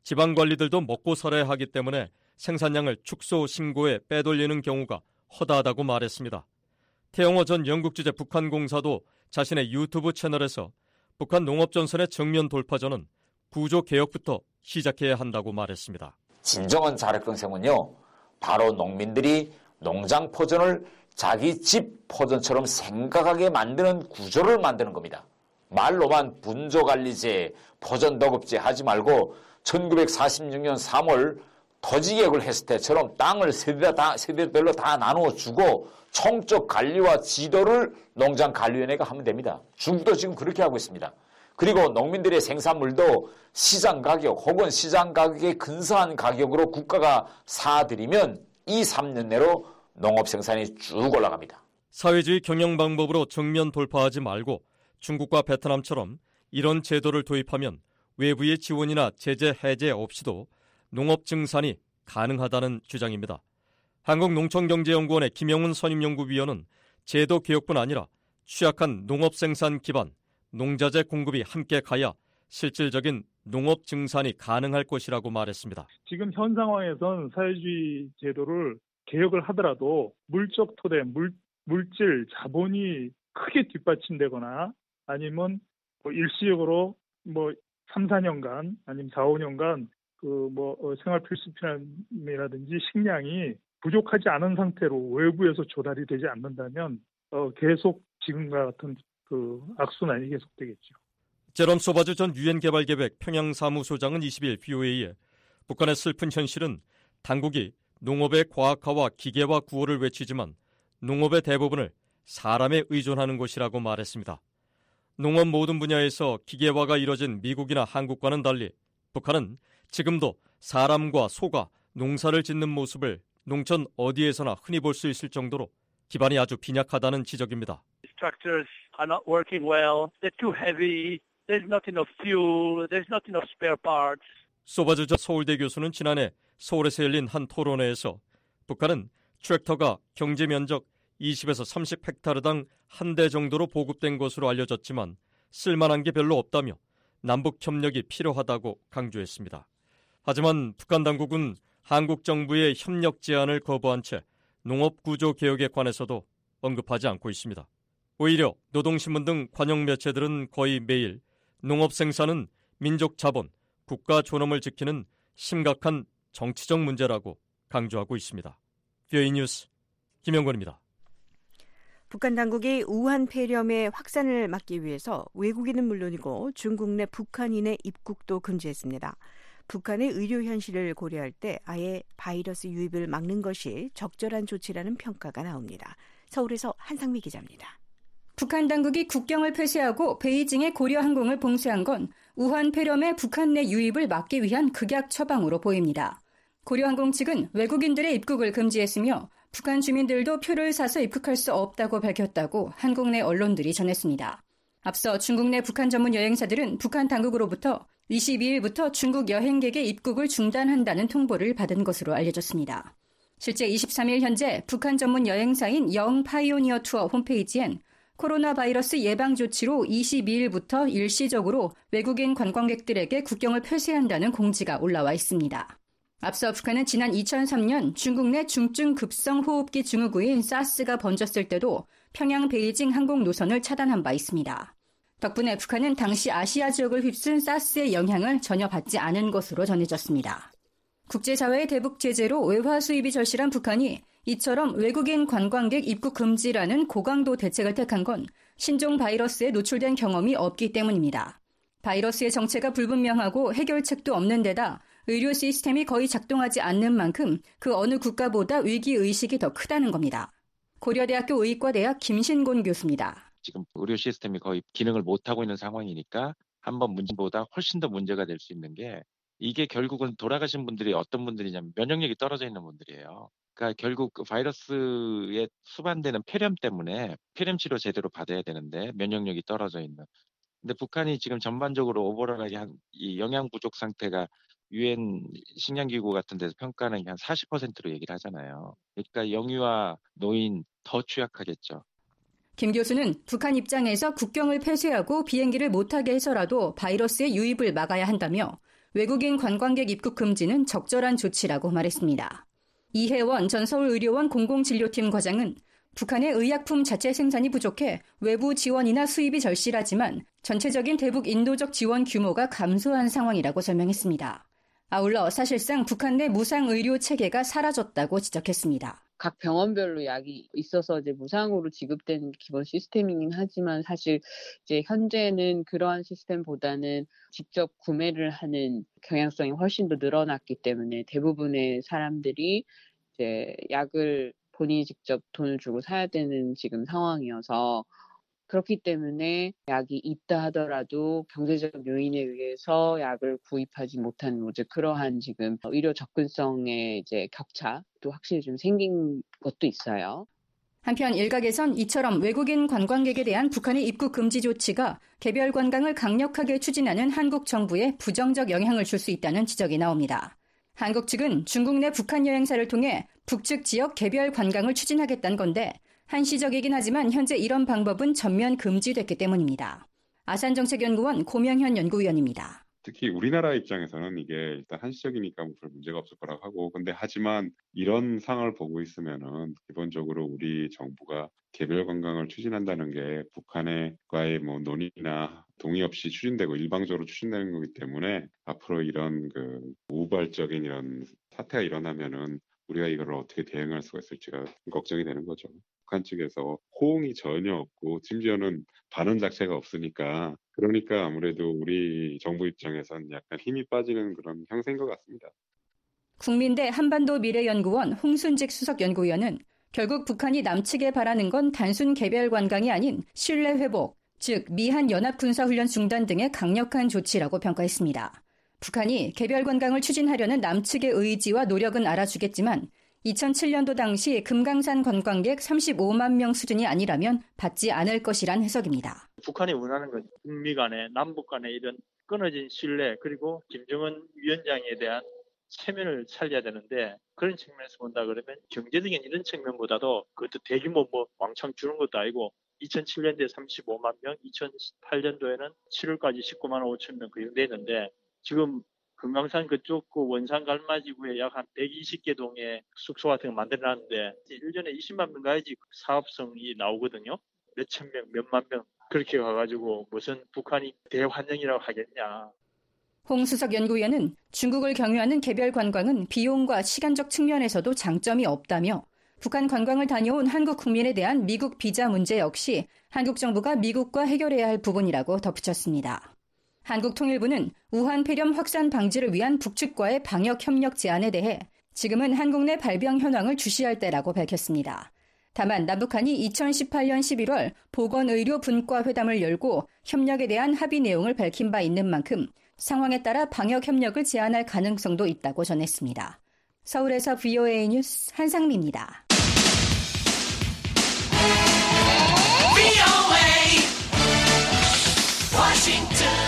지방관리들도 먹고 살아야 하기 때문에 생산량을 축소 신고에 빼돌리는 경우가 허다하다고 말했습니다. 태영호 전 영국 주재 북한공사도 자신의 유튜브 채널에서 북한 농업전선의 정면 돌파전은 구조개혁부터 시작해야 한다고 말했습니다. 진정한 자력경생은요, 바로 농민들이 농장 포전을 자기 집 포전처럼 생각하게 만드는 구조를 만드는 겁니다. 말로만 분조관리제, 포전도급제 하지 말고 천구백사십육 년 삼월 토지개혁을 했을 때처럼 땅을 세대 다, 세대별로 다 나누어주고 총적 관리와 지도를 농장관리위원회가 하면 됩니다. 중국도 지금 그렇게 하고 있습니다. 그리고 농민들의 생산물도 시장 가격 혹은 시장 가격에 근사한 가격으로 국가가 사들이면 이 삼 년 내로 농업 생산이 쭉 올라갑니다. 사회주의 경영 방법으로 정면 돌파하지 말고 중국과 베트남처럼 이런 제도를 도입하면 외부의 지원이나 제재 해제 없이도 농업 증산이 가능하다는 주장입니다. 한국농촌경제연구원의 김영훈 선임연구위원은 제도 개혁뿐 아니라 취약한 농업 생산 기반, 농자재 공급이 함께 가야 실질적인 농업 증산이 가능할 것이라고 말했습니다. 지금 현 상황에선 사회주의 제도를 개혁을 하더라도 물적 토대, 물, 물질, 자본이 크게 뒷받침되거나 아니면 뭐 일시적으로 뭐 삼, 사 년간 아니면 사, 오 년간 그 뭐 생활 필수품이라든지 식량이 부족하지 않은 상태로 외부에서 조달이 되지 않는다면 어, 계속 지금과 같은 그 악순환이 계속되겠죠. 제롬 소바주 전 유엔 개발계획 평양사무소장은 이십 일 브이오에이에 북한의 슬픈 현실은 당국이 농업의 과학화와 기계화 구호를 외치지만 농업의 대부분을 사람에 의존하는 것이라고 말했습니다. 농업 모든 분야에서 기계화가 이뤄진 미국이나 한국과는 달리 북한은 지금도 사람과 소가 농사를 짓는 모습을 농촌 어디에서나 흔히 볼 수 있을 정도로 기반이 아주 빈약하다는 지적입니다. Structures are not working well. They're too heavy. There's not enough fuel. There's not enough spare parts. 소바주 전 서울대 교수는 지난해 서울에서 열린 한 토론회에서 북한은 트랙터가 경제 면적 이십에서 삼십 헥타르당 한 대 정도로 보급된 것으로 알려졌지만 쓸만한 게 별로 없다며 남북 협력이 필요하다고 강조했습니다. 하지만 북한 당국은 한국 정부의 협력 제안을 거부한 채 농업 구조 개혁에 관해서도 언급하지 않고 있습니다. 오히려 노동신문 등 관영 매체들은 거의 매일 농업 생산은 민족 자본, 국가 존엄을 지키는 심각한 정치적 문제라고 강조하고 있습니다. 브이오에이 뉴스 김영권입니다. 북한 당국이 우한 폐렴의 확산을 막기 위해서 외국인은 물론이고 중국 내 북한인의 입국도 금지했습니다. 북한의 의료 현실을 고려할 때 아예 바이러스 유입을 막는 것이 적절한 조치라는 평가가 나옵니다. 서울에서 한상미 기자입니다. 북한 당국이 국경을 폐쇄하고 베이징의 고려항공을 봉쇄한 건 우한 폐렴의 북한 내 유입을 막기 위한 극약 처방으로 보입니다. 고려항공 측은 외국인들의 입국을 금지했으며 북한 주민들도 표를 사서 입국할 수 없다고 밝혔다고 한국 내 언론들이 전했습니다. 앞서 중국 내 북한 전문 여행사들은 북한 당국으로부터 이십이 일부터 중국 여행객의 입국을 중단한다는 통보를 받은 것으로 알려졌습니다. 실제 이십삼 일 현재 북한 전문 여행사인 영 파이오니어 투어 홈페이지엔 코로나 바이러스 예방 조치로 이십이 일부터 일시적으로 외국인 관광객들에게 국경을 폐쇄한다는 공지가 올라와 있습니다. 앞서 북한은 지난 이천삼 년 중국 내 중증 급성 호흡기 증후군인 사스가 번졌을 때도 평양 베이징 항공 노선을 차단한 바 있습니다. 덕분에 북한은 당시 아시아 지역을 휩쓴 사스의 영향을 전혀 받지 않은 것으로 전해졌습니다. 국제사회의 대북 제재로 외화 수입이 절실한 북한이 이처럼 외국인 관광객 입국 금지라는 고강도 대책을 택한 건 신종 바이러스에 노출된 경험이 없기 때문입니다. 바이러스의 정체가 불분명하고 해결책도 없는 데다 의료 시스템이 거의 작동하지 않는 만큼 그 어느 국가보다 위기의식이 더 크다는 겁니다. 고려대학교 의과대학 김신곤 교수입니다. 지금 의료 시스템이 거의 기능을 못하고 있는 상황이니까 한번 문제보다 훨씬 더 문제가 될 수 있는 게 이게 결국은 돌아가신 분들이 어떤 분들이냐면 면역력이 떨어져 있는 분들이에요. 그러니까 결국 그 바이러스에 수반되는 폐렴 때문에 폐렴 치료 제대로 받아야 되는데 면역력이 떨어져 있는. 근데 북한이 지금 전반적으로 오버롤하게 한 이 영양 부족 상태가 유엔 식량기구 같은 데서 평가는 한 사십 퍼센트로 얘기를 하잖아요. 그러니까 영유아, 노인 더 취약하겠죠. 김 교수는 북한 입장에서 국경을 폐쇄하고 비행기를 못하게 해서라도 바이러스의 유입을 막아야 한다며 외국인 관광객 입국 금지는 적절한 조치라고 말했습니다. 이혜원 전 서울의료원 공공진료팀 과장은 북한의 의약품 자체 생산이 부족해 외부 지원이나 수입이 절실하지만 전체적인 대북 인도적 지원 규모가 감소한 상황이라고 설명했습니다. 아울러 사실상 북한 내 무상의료 체계가 사라졌다고 지적했습니다. 각 병원별로 약이 있어서 이제 무상으로 지급되는 기본 시스템이긴 하지만 사실 이제 현재는 그러한 시스템보다는 직접 구매를 하는 경향성이 훨씬 더 늘어났기 때문에 대부분의 사람들이 이제 약을 본인이 직접 돈을 주고 사야 되는 지금 상황이어서 그렇기 때문에 약이 있다 하더라도 경제적 요인에 의해서 약을 구입하지 못하는 이제 그러한 지금 의료 접근성의 이제 격차도 확실히 좀 생긴 것도 있어요. 한편 일각에선 이처럼 외국인 관광객에 대한 북한의 입국 금지 조치가 개별 관광을 강력하게 추진하는 한국 정부에 부정적 영향을 줄 수 있다는 지적이 나옵니다. 한국 측은 중국 내 북한 여행사를 통해 북측 지역 개별 관광을 추진하겠다는 건데 한시적이긴 하지만 현재 이런 방법은 전면 금지됐기 때문입니다. 아산정책연구원 고명현 연구위원입니다. 특히 우리나라 입장에서는 이게 일단 한시적이니까 별 문제가 없을 거라고 하고, 근데 하지만 이런 상황을 보고 있으면은 기본적으로 우리 정부가 개별 관광을 추진한다는 게 북한과의 뭐 논의나 동의 없이 추진되고 일방적으로 추진되는 거기 때문에 앞으로 이런 그 우발적인 이런 사태가 일어나면은 우리가 이걸 어떻게 대응할 수가 있을지가 걱정이 되는 거죠. 북한 측에서 호응이 전혀 없고 심지어는 반응 자체가 없으니까 그러니까 아무래도 우리 정부 입장에선 약간 힘이 빠지는 그런 형세인 것 같습니다. 국민대 한반도 미래연구원 홍순직 수석연구위원은 결국 북한이 남측에 바라는 건 단순 개별 관광이 아닌 신뢰 회복, 즉 미한 연합군사훈련 중단 등의 강력한 조치라고 평가했습니다. 북한이 개별 관광을 추진하려는 남측의 의지와 노력은 알아주겠지만 이천칠 년도 당시 금강산 관광객 삼십오만 명 수준이 아니라면 받지 않을 것이란 해석입니다. 북한이 원하는 건 북미 간의 남북 간의 이런 끊어진 신뢰 그리고 김정은 위원장에 대한 체면을 살려야 되는데 그런 측면에서 본다 그러면 경제적인 이런 측면보다도 그것도 대규모 뭐 왕창 주는 것도 아니고 이천칠 년도에 삼십오만 명, 이천팔 년도에는 칠월까지 십구만 오천 명 그 정도 했는데 지금 금강산 그쪽 그 원산 갈마지구에 약 한 백이십 개 동의 숙소 같은 거 만들어놨는데 일 년에 이십만 명 가야지 사업성이 나오거든요. 몇천 명, 몇만 명 그렇게 가가지고 무슨 북한이 대환영이라고 하겠냐. 홍 수석 연구위원은 중국을 경유하는 개별 관광은 비용과 시간적 측면에서도 장점이 없다며 북한 관광을 다녀온 한국 국민에 대한 미국 비자 문제 역시 한국 정부가 미국과 해결해야 할 부분이라고 덧붙였습니다. 한국통일부는 우한 폐렴 확산 방지를 위한 북측과의 방역 협력 제안에 대해 지금은 한국 내 발병 현황을 주시할 때라고 밝혔습니다. 다만 남북한이 이천십팔 년 십일월 보건의료 분과 회담을 열고 협력에 대한 합의 내용을 밝힌 바 있는 만큼 상황에 따라 방역 협력을 제안할 가능성도 있다고 전했습니다. 서울에서 브이오에이 뉴스 한상미입니다. 브이오에이 워싱턴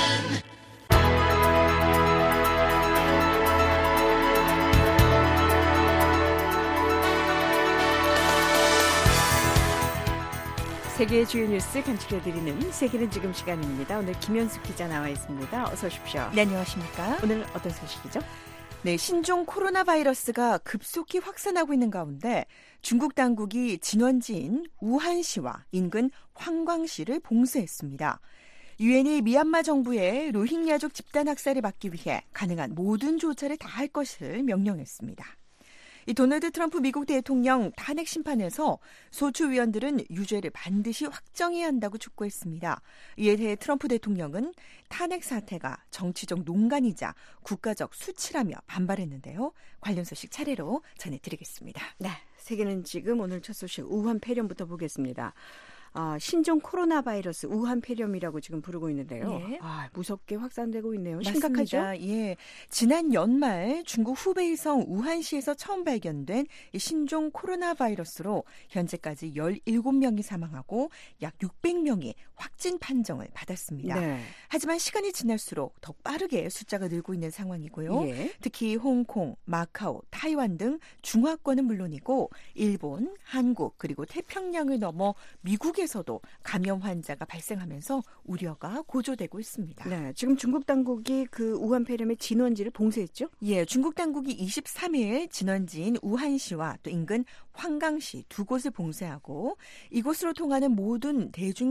세계의 주요 뉴스 간추려드리는 세계는 지금 시간입니다. 오늘 김현숙 기자 나와 있습니다. 어서 오십시오. 네, 안녕하십니까? 오늘 어떤 소식이죠? 네, 신종 코로나 바이러스가 급속히 확산하고 있는 가운데 중국 당국이 진원지인 우한시와 인근 황광시를 봉쇄했습니다. 유엔이 미얀마 정부의 로힝야족 집단 학살을 막기 위해 가능한 모든 조처를 다할 것을 명령했습니다. 이 도널드 트럼프 미국 대통령 탄핵 심판에서 소추 위원들은 유죄를 반드시 확정해야 한다고 촉구했습니다. 이에 대해 트럼프 대통령은 탄핵 사태가 정치적 농간이자 국가적 수치라며 반발했는데요. 관련 소식 차례로 전해드리겠습니다. 네, 세계는 지금 오늘 첫 소식 우한 폐렴부터 보겠습니다. 아, 신종 코로나 바이러스 우한 폐렴이라고 지금 부르고 있는데요. 예. 아, 무섭게 확산되고 있네요. 맞습니다. 심각하죠? 예. 지난 연말 중국 후베이성 우한시에서 처음 발견된 이 신종 코로나 바이러스로 현재까지 열일곱 명이 사망하고 약 육백 명이 확진 판정을 받았습니다. 네. 하지만 시간이 지날수록 더 빠르게 숫자가 늘고 있는 상황이고요. 예. 특히 홍콩, 마카오, 타이완 등 중화권은 물론이고 일본, 한국 그리고 태평양을 넘어 미국에 에서도 감염 환자가 발생하면서 우려가 고조되고 있습니다. 네, 지금 중국 당국이 그 우한 폐렴의 진원지를 봉쇄했죠? 예, 중국 당국이 이십삼 일 진원지인 우한시와 또 인근 황강시 두 곳을 봉쇄하고 이곳으로 통하는 모든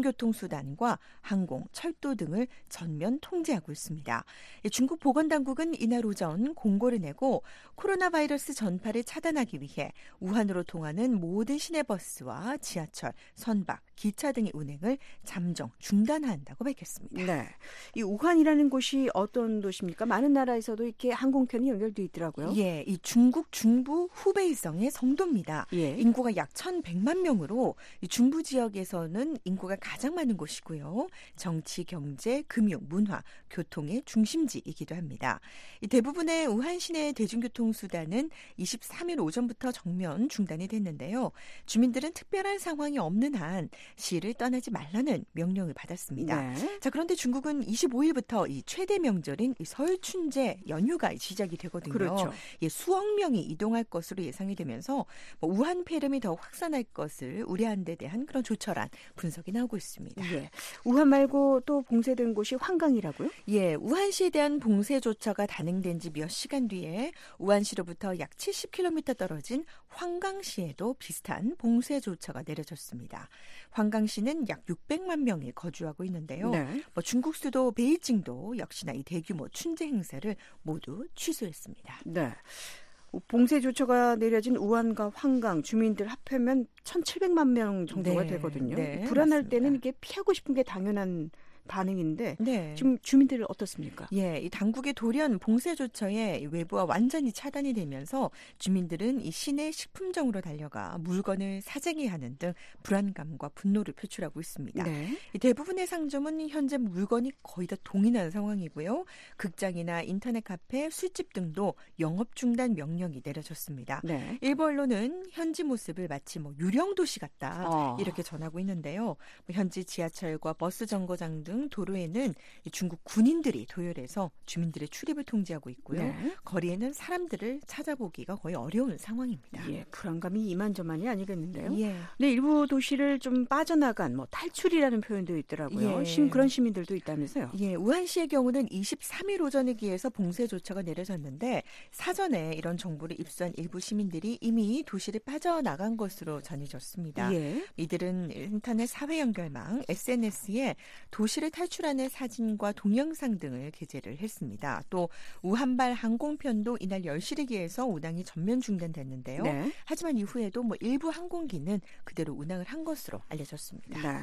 대중교통수단과 항공, 철도 등을 전면 통제하고 있습니다. 중국 보건당국은 이날 오전 공고를 내고 코로나 바이러스 전파를 차단하기 위해 우한으로 통하는 모든 시내버스와 지하철, 선박, 기차 등의 운행을 잠정 중단한다고 밝혔습니다. 네, 이 우한이라는 곳이 어떤 도시입니까? 많은 나라에서도 이렇게 항공편이 연결돼 있더라고요. 예, 이 중국 중부 후베이성의 성도입니다. 예. 인구가 약 천백만 명으로 중부 지역에서는 인구가 가장 많은 곳이고요. 정치, 경제, 금융, 문화, 교통의 중심지이기도 합니다. 이 대부분의 우한 시내 대중교통 수단은 이십삼 일 오전부터 정면 중단이 됐는데요. 주민들은 특별한 상황이 없는 한 시를 떠나지 말라는 명령을 받았습니다. 네. 자, 그런데 중국은 이십오 일부터 이 최대 명절인 이 설 춘제 연휴가 시작이 되거든요. 그렇죠. 예, 수억 명이 이동할 것으로 예상이 되면서 뭐 우한 폐렴이 더 확산할 것을 우려한 데 대한 그런 조촐한 분석이 나오고 있습니다. 예. 우한 말고 또 봉쇄된 곳이 황강이라고요? 예, 우한시에 대한 봉쇄 조처가 단행된 지 몇 시간 뒤에 우한시로부터 약 칠십 킬로미터 떨어진 황강시에도 비슷한 봉쇄 조처가 내려졌습니다. 황강시는 약 육백만 명이 거주하고 있는데요. 네. 뭐 중국 수도 베이징도 역시나 이 대규모 춘제 행사를 모두 취소했습니다. 네. 봉쇄 조처가 내려진 우한과 황강 주민들 합하면 천칠백만 명 정도가 네, 되거든요. 네, 불안할 맞습니다. 때는 이게 피하고 싶은 게 당연한 반응인데 네. 지금 주민들 어떻습니까? 예, 이 당국의 돌연 봉쇄 조처에 외부와 완전히 차단이 되면서 주민들은 이 시내 식품점으로 달려가 물건을 사재기 하는 등 불안감과 분노를 표출하고 있습니다. 네. 이 대부분의 상점은 현재 물건이 거의 다 동일한 상황이고요. 극장이나 인터넷 카페, 술집 등도 영업 중단 명령이 내려졌습니다. 네. 일부 언론은 현지 모습을 마치 뭐 유령 도시 같다 어. 이렇게 전하고 있는데요. 뭐 현지 지하철과 버스 정거장 등 도로에는 중국 군인들이 도열해서 주민들의 출입을 통제하고 있고요. 네. 거리에는 사람들을 찾아보기가 거의 어려운 상황입니다. 예, 불안감이 이만저만이 아니겠는데요. 예. 근데 일부 도시를 좀 빠져나간 뭐 탈출이라는 표현도 있더라고요. 예. 심 그런 시민들도 있다면서요. 예, 우한시의 경우는 이십삼 일 오전에 기해서 봉쇄 조처가 내려졌는데 사전에 이런 정보를 입수한 일부 시민들이 이미 도시를 빠져나간 것으로 전해졌습니다. 예. 이들은 인터넷 사회 연결망 에스엔에스에 도시를 탈출하는 사진과 동영상 등을 게재를 했습니다. 또 우한발 항공편도 이날 열 시를 기해서 운항이 전면 중단됐는데요. 네. 하지만 이후에도 뭐 일부 항공기는 그대로 운항을 한 것으로 알려졌습니다. 네.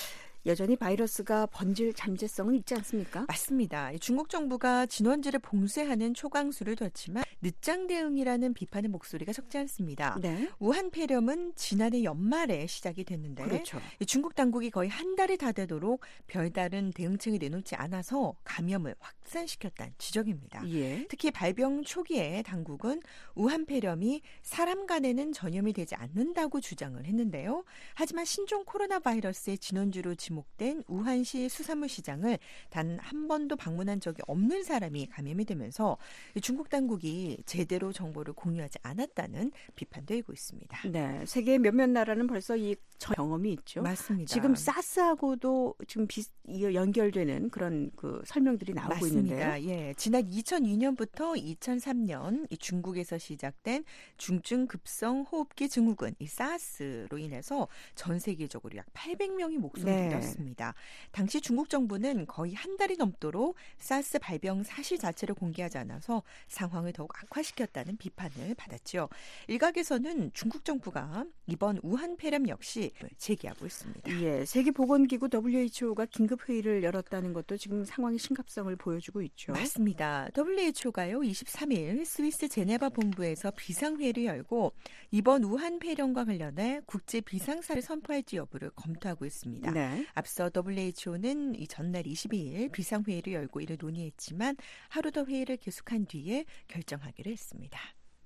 여전히 바이러스가 번질 잠재성은 있지 않습니까? 맞습니다. 중국 정부가 진원지를 봉쇄하는 초강수를 뒀지만 늦장 대응이라는 비판의 목소리가 적지 않습니다. 네. 우한 폐렴은 지난해 연말에 시작이 됐는데 그렇죠. 중국 당국이 거의 한 달이 다 되도록 별다른 대응책을 내놓지 않아서 감염을 확산시켰다는 지적입니다. 예. 특히 발병 초기에 당국은 우한 폐렴이 사람 간에는 전염이 되지 않는다고 주장을 했는데요. 하지만 신종 코로나 바이러스의 진원지로 지목된 우한시 수산물 시장을 단 한 번도 방문한 적이 없는 사람이 감염이 되면서 중국 당국이 제대로 정보를 공유하지 않았다는 비판도 일고 있습니다. 네, 세계 몇몇 나라는 벌써 이 경험이 있죠. 맞습니다. 지금 사스하고도 지금 비, 연결되는 그런 그 설명들이 나오고 맞습니다. 있는데요. 예, 지난 이천이 년부터 이천삼 년 이 중국에서 시작된 중증 급성 호흡기 증후군 이 사스로 인해서 전 세계적으로 약 팔백 명이 목숨을 네. 잃었습니다. 당시 중국 정부는 거의 한 달이 넘도록 사스 발병 사실 자체를 공개하지 않아서 상황을 더욱 악화시켰다는 비판을 받았죠. 일각에서는 중국 정부가 이번 우한 폐렴 역시 제기하고 있습니다. 예, 세계보건기구 더블유에이치오가 긴급 회의를 열었다는 것도 지금 상황의 심각성을 보여주고 있죠. 맞습니다. 더블유에이치오가요 이십삼 일 스위스 제네바 본부에서 비상회의를 열고 이번 우한 폐렴과 관련해 국제 비상사를 선포할지 여부를 검토하고 있습니다. 네. 앞서 더블유에이치오는 이 전날 이십이 일 비상회의를 열고 이를 논의했지만 하루 더 회의를 계속한 뒤에 결정하기로 했습니다.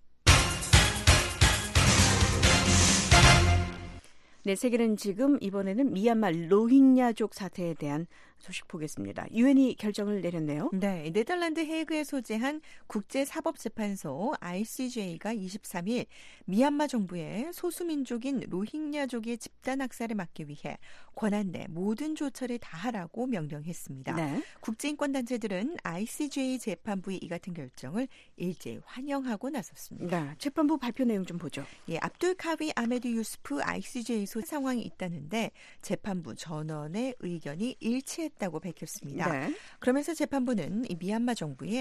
네, 세계는 지금 이번에는 미얀마 로힝야족 사태에 대한 소식 보겠습니다. 유엔이 결정을 내렸네요. 네, 네덜란드 헤이그에 소재한 국제사법재판소 아이씨제이가 이십삼 일 미얀마 정부의 소수민족인 로힝야족의 집단 학살을 막기 위해 권한 내 모든 조처를 다하라고 명령했습니다. 네. 국제인권단체들은 아이씨제이 재판부의 이 같은 결정을 일제히 환영하고 나섰습니다. 네, 재판부 발표 내용 좀 보죠. 예, 압둘 카비 아메드 유스프 아이씨제이 소 상황이 있다는데 재판부 전원의 의견이 일치했다고 밝혔습니다. 네. 그러면서 재판부는 이 미얀마 정부에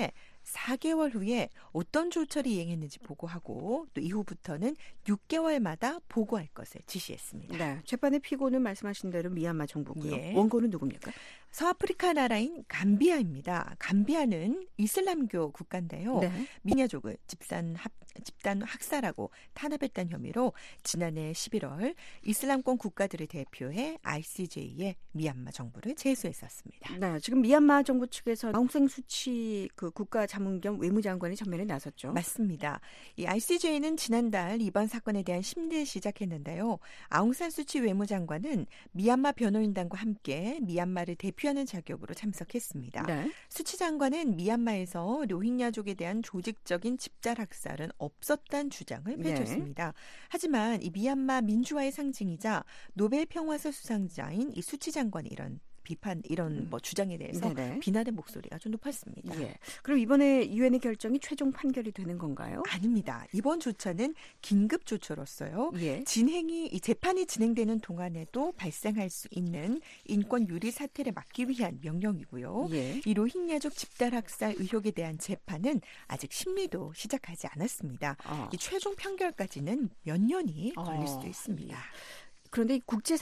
사 개월 후에 어떤 조처를 이행했는지 보고하고 또 이후부터는 육 개월마다 보고할 것을 지시했습니다. 네, 재판의 피고는 말씀하신 대로 미얀마 정부고요. 예. 원고는 누굽니까? 서아프리카 나라인 감비아입니다. 감비아는 이슬람교 국가인데요. 네. 미냐족을 집단, 합, 집단 학살하고 탄압했다는 혐의로 지난해 십일월 이슬람권 국가들을 대표해 아이씨제이에 미얀마 정부를 제소했었습니다. 네, 지금 미얀마 정부 측에서 아웅산 수치 그 국가자문 겸 외무장관이 전면에 나섰죠. 맞습니다. 이 아이씨제이는 지난달 이번 사건에 대한 심리를 시작했는데요. 아웅산 수치 외무장관은 미얀마 변호인단과 함께 미얀마를 대표하는 자격으로 참석했습니다. 네. 수치 장관은 미얀마에서 로힝야족에 대한 조직적인 집단학살은 없었다는 주장을 펼쳤습니다. 네. 하지만 이 미얀마 민주화의 상징이자 노벨 평화상 수상자인 이 수치 장관이 이런 비판 이런 뭐 주장에 대해서 네네. 비난의 목소리가 좀 높았습니다. 예. 그럼 이번에 유엔의 결정이 최종 판결이 되는 건가요? 아닙니다. 이번 조처는 긴급 조처로서요. 예. 진행이 이 재판이 진행되는 동안에도 발생할 수 있는 인권 유리 사태를 막기 위한 명령이고요. 예. 이 로힝야족 집단 학살 의혹에 대한 재판은 아직 심리도 시작하지 않았습니다. 어. 이 최종 판결까지는 몇 년이 걸릴 어. 수도 있습니다. 예. 그런데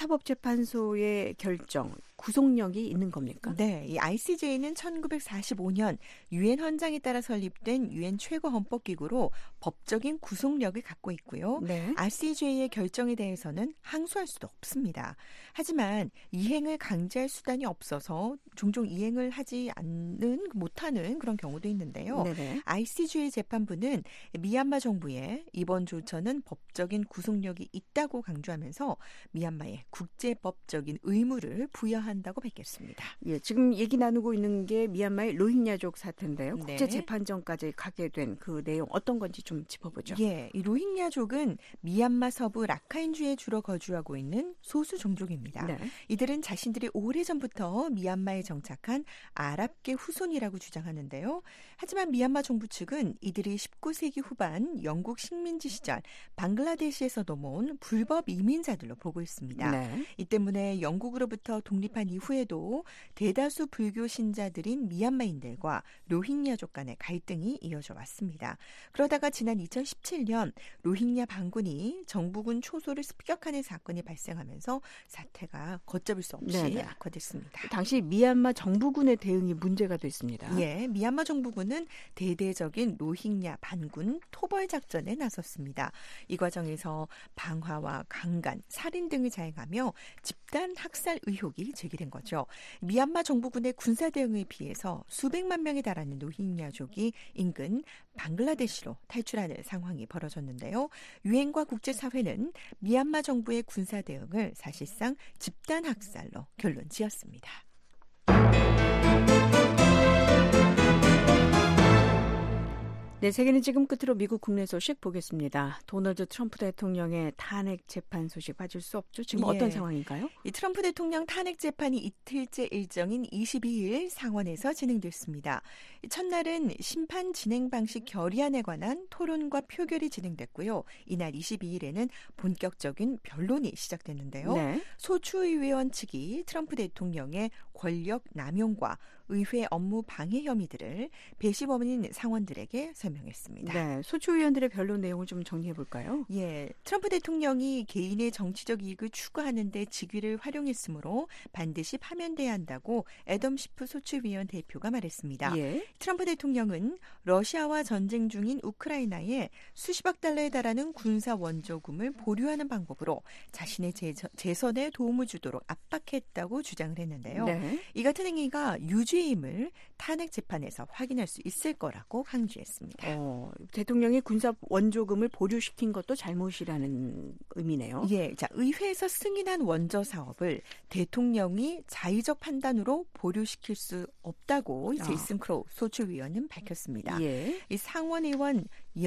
국제사법재판소의 결정, 구속력이 있는 겁니까? 네, 이 아이씨제이는 천구백사십오 년 유엔 헌장에 따라 설립된 유엔 최고 헌법기구로 법적인 구속력을 갖고 있고요. 네. 아이씨제이의 결정에 대해서는 항소할 수도 없습니다. 하지만 이행을 강제할 수단이 없어서 종종 이행을 하지 않는, 못하는 그런 경우도 있는데요. 네네. 아이씨제이 재판부는 미얀마 정부에 이번 조처는 법적인 구속력이 있다고 강조하면서 미얀마에 국제법적인 의무를 부여한다고 밝혔습니다. 예, 지금 얘기 나누고 있는 게 미얀마의 로힝야족 사태인데요. 네. 국제재판정까지 가게 된 그 내용 어떤 건지 좀 짚어보죠. 예, 이 로힝야족은 미얀마 서부 라카인주에 주로 거주하고 있는 소수 종족입니다. 네. 이들은 자신들이 오래전부터 미얀마에 정착한 아랍계 후손이라고 주장하는데요. 하지만 미얀마 정부 측은 이들이 십구 세기 후반 영국 식민지 시절 방글라데시에서 넘어온 불법 이민자들로 보고 있습니다. 네. 이 때문에 영국으로부터 독립한 이후에도 대다수 불교 신자들인 미얀마인들과 로힝야족 간의 갈등이 이어져 왔습니다. 그러다가 지난 이천십칠 년 로힝야 반군이 정부군 초소를 습격하는 사건이 발생하면서 사태가 걷잡을 수 없이 네네. 악화됐습니다. 당시 미얀마 정부군의 대응이 문제가 됐습니다. 예, 미얀마 정부군은 대대적인 로힝야 반군 토벌 작전에 나섰습니다. 이 과정에서 방화와 강간, 살인 등을 자행하며 집단 학살 의혹이 제기된 거죠. 미얀마 정부군의 군사 대응에 비해서 수백만 명에 달하는 로힝야족이 인근 방글라데시로 탈출하는 상황이 벌어졌는데요. 유엔과 국제사회는 미얀마 정부의 군사 대응을 사실상 집단 학살로 결론 지었습니다. 네, 세계는 지금 끝으로 미국 국내 소식 보겠습니다. 도널드 트럼프 대통령의 탄핵 재판 소식 빠질 수 없죠. 지금 예. 어떤 상황인가요? 이 트럼프 대통령 탄핵 재판이 이틀째 일정인 이십이 일 상원에서 진행됐습니다. 첫날은 심판 진행 방식 결의안에 관한 토론과 표결이 진행됐고요. 이날 이십이 일에는 본격적인 변론이 시작됐는데요. 네. 소추의원 측이 트럼프 대통령의 권력 남용과 의회 업무 방해 혐의들을 배심원인 상원들에게 설명했습니다. 네, 소추위원들의 변론 내용을 좀 정리해 볼까요? 예, 트럼프 대통령이 개인의 정치적 이익을 추구하는 데 직위를 활용했으므로 반드시 파면돼야 한다고 애덤 시프 소추위원 대표가 말했습니다. 예. 트럼프 대통령은 러시아와 전쟁 중인 우크라이나에 수십억 달러에 달하는 군사 원조금을 보류하는 방법으로 자신의 재선에 도움을 주도록 압박했다고 주장을 했는데요. 네. 이 같은 행위가 유죄 임을 탄핵 재판에서 확인할 수 있을 거라고 강조했습니다. 어, 대통령이 군사 원조금을 보류시킨 것도 잘못이라는 의미네요. 예, 자 의회에서 승인한 원조 사업을 대통령이 자의적 판단으로 보류시킬 수 없다고 어. 제이슨 크로우 소추위원은 밝혔습니다. 예. 이 상원의원 여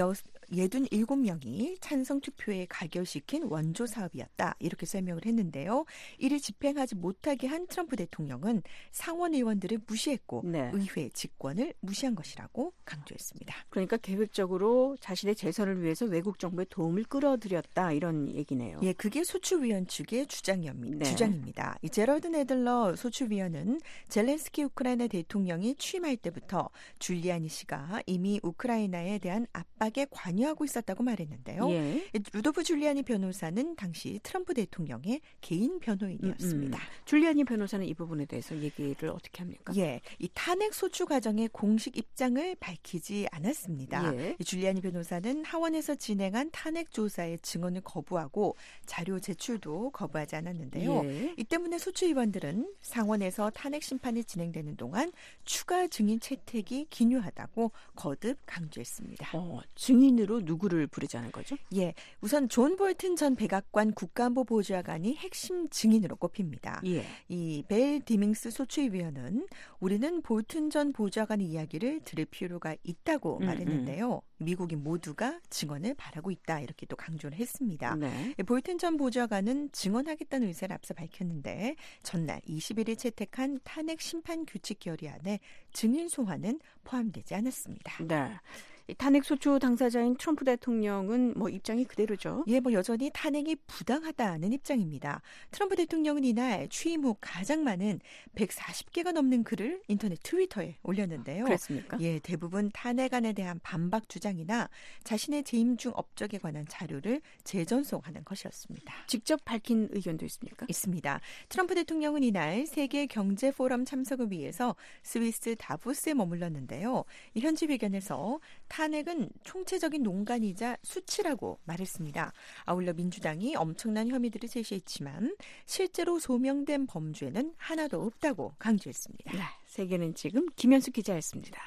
육십칠 명이 찬성 투표에 가결시킨 원조 사업이었다. 이렇게 설명을 했는데요. 이를 집행하지 못하게 한 트럼프 대통령은 상원 의원들을 무시했고 네. 의회 직권을 무시한 것이라고 강조했습니다. 그러니까 계획적으로 자신의 재선을 위해서 외국 정부의 도움을 끌어들였다 이런 얘기네요. 예, 그게 소추위원 측의 주장입니다. 네. 주장입니다. 이 제럴드 네들러 소추위원은 젤렌스키 우크라이나 대통령이 취임할 때부터 줄리아니 씨가 이미 우크라이나에 대한 압박에 관여하고 있었다고 말했는데요. 예. 루도프 줄리아니 변호사는 당시 트럼프 대통령의 개인 변호인이었습니다. 음, 음. 줄리아니 변호사는 이 부분에 대해서 얘기를 어떻게 합니까? 예, 이 탄핵 소추 과정의 공식 입장을 밝히지 않았습니다. 예. 이 줄리아니 변호사는 하원에서 진행한 탄핵 조사의 증언을 거부하고 자료 제출도 거부하지 않았는데요. 예. 이 때문에 소추위원들은 상원에서 탄핵 심판이 진행되는 동안 추가 증인 채택이 기묘하다고 거듭 강조했습니다. 어, 증인으로 누구를 부르자는 거죠? 예, 우선 존 볼튼 전 백악관 국가안보 보좌관이 핵심 증인으로 꼽힙니다. 예. 이 벨 디밍스 소추위원은 우리는 볼튼 전 보좌관의 이야기를 들을 필요가 있다고 음, 말했는데요. 미국인 모두가 증언을 바라고 있다 이렇게 또 강조를 했습니다. 네. 볼튼 전 보좌관은 증언하겠다는 의사를 앞서 밝혔는데 전날 이십일 일 채택한 탄핵 심판 규칙 결의안에 증인 소환은 포함되지 않았습니다. 네. 탄핵 소추 당사자인 트럼프 대통령은 뭐 입장이 그대로죠. 예, 뭐 여전히 탄핵이 부당하다는 입장입니다. 트럼프 대통령은 이날 취임 후 가장 많은 백사십 개가 넘는 글을 인터넷 트위터에 올렸는데요. 그렇습니까? 예, 대부분 탄핵안에 대한 반박 주장이나 자신의 재임 중 업적에 관한 자료를 재전송하는 것이었습니다. 직접 밝힌 의견도 있습니까? 있습니다. 트럼프 대통령은 이날 세계 경제 포럼 참석을 위해서 스위스 다보스에 머물렀는데요. 이 현지 회견에서 탄핵은 총체적인 농간이자 수치라고 말했습니다. 아울러 민주당이 엄청난 혐의들을 제시했지만 실제로 소명된 범죄는 하나도 없다고 강조했습니다. 네, 세계는 지금 김현수 기자였습니다.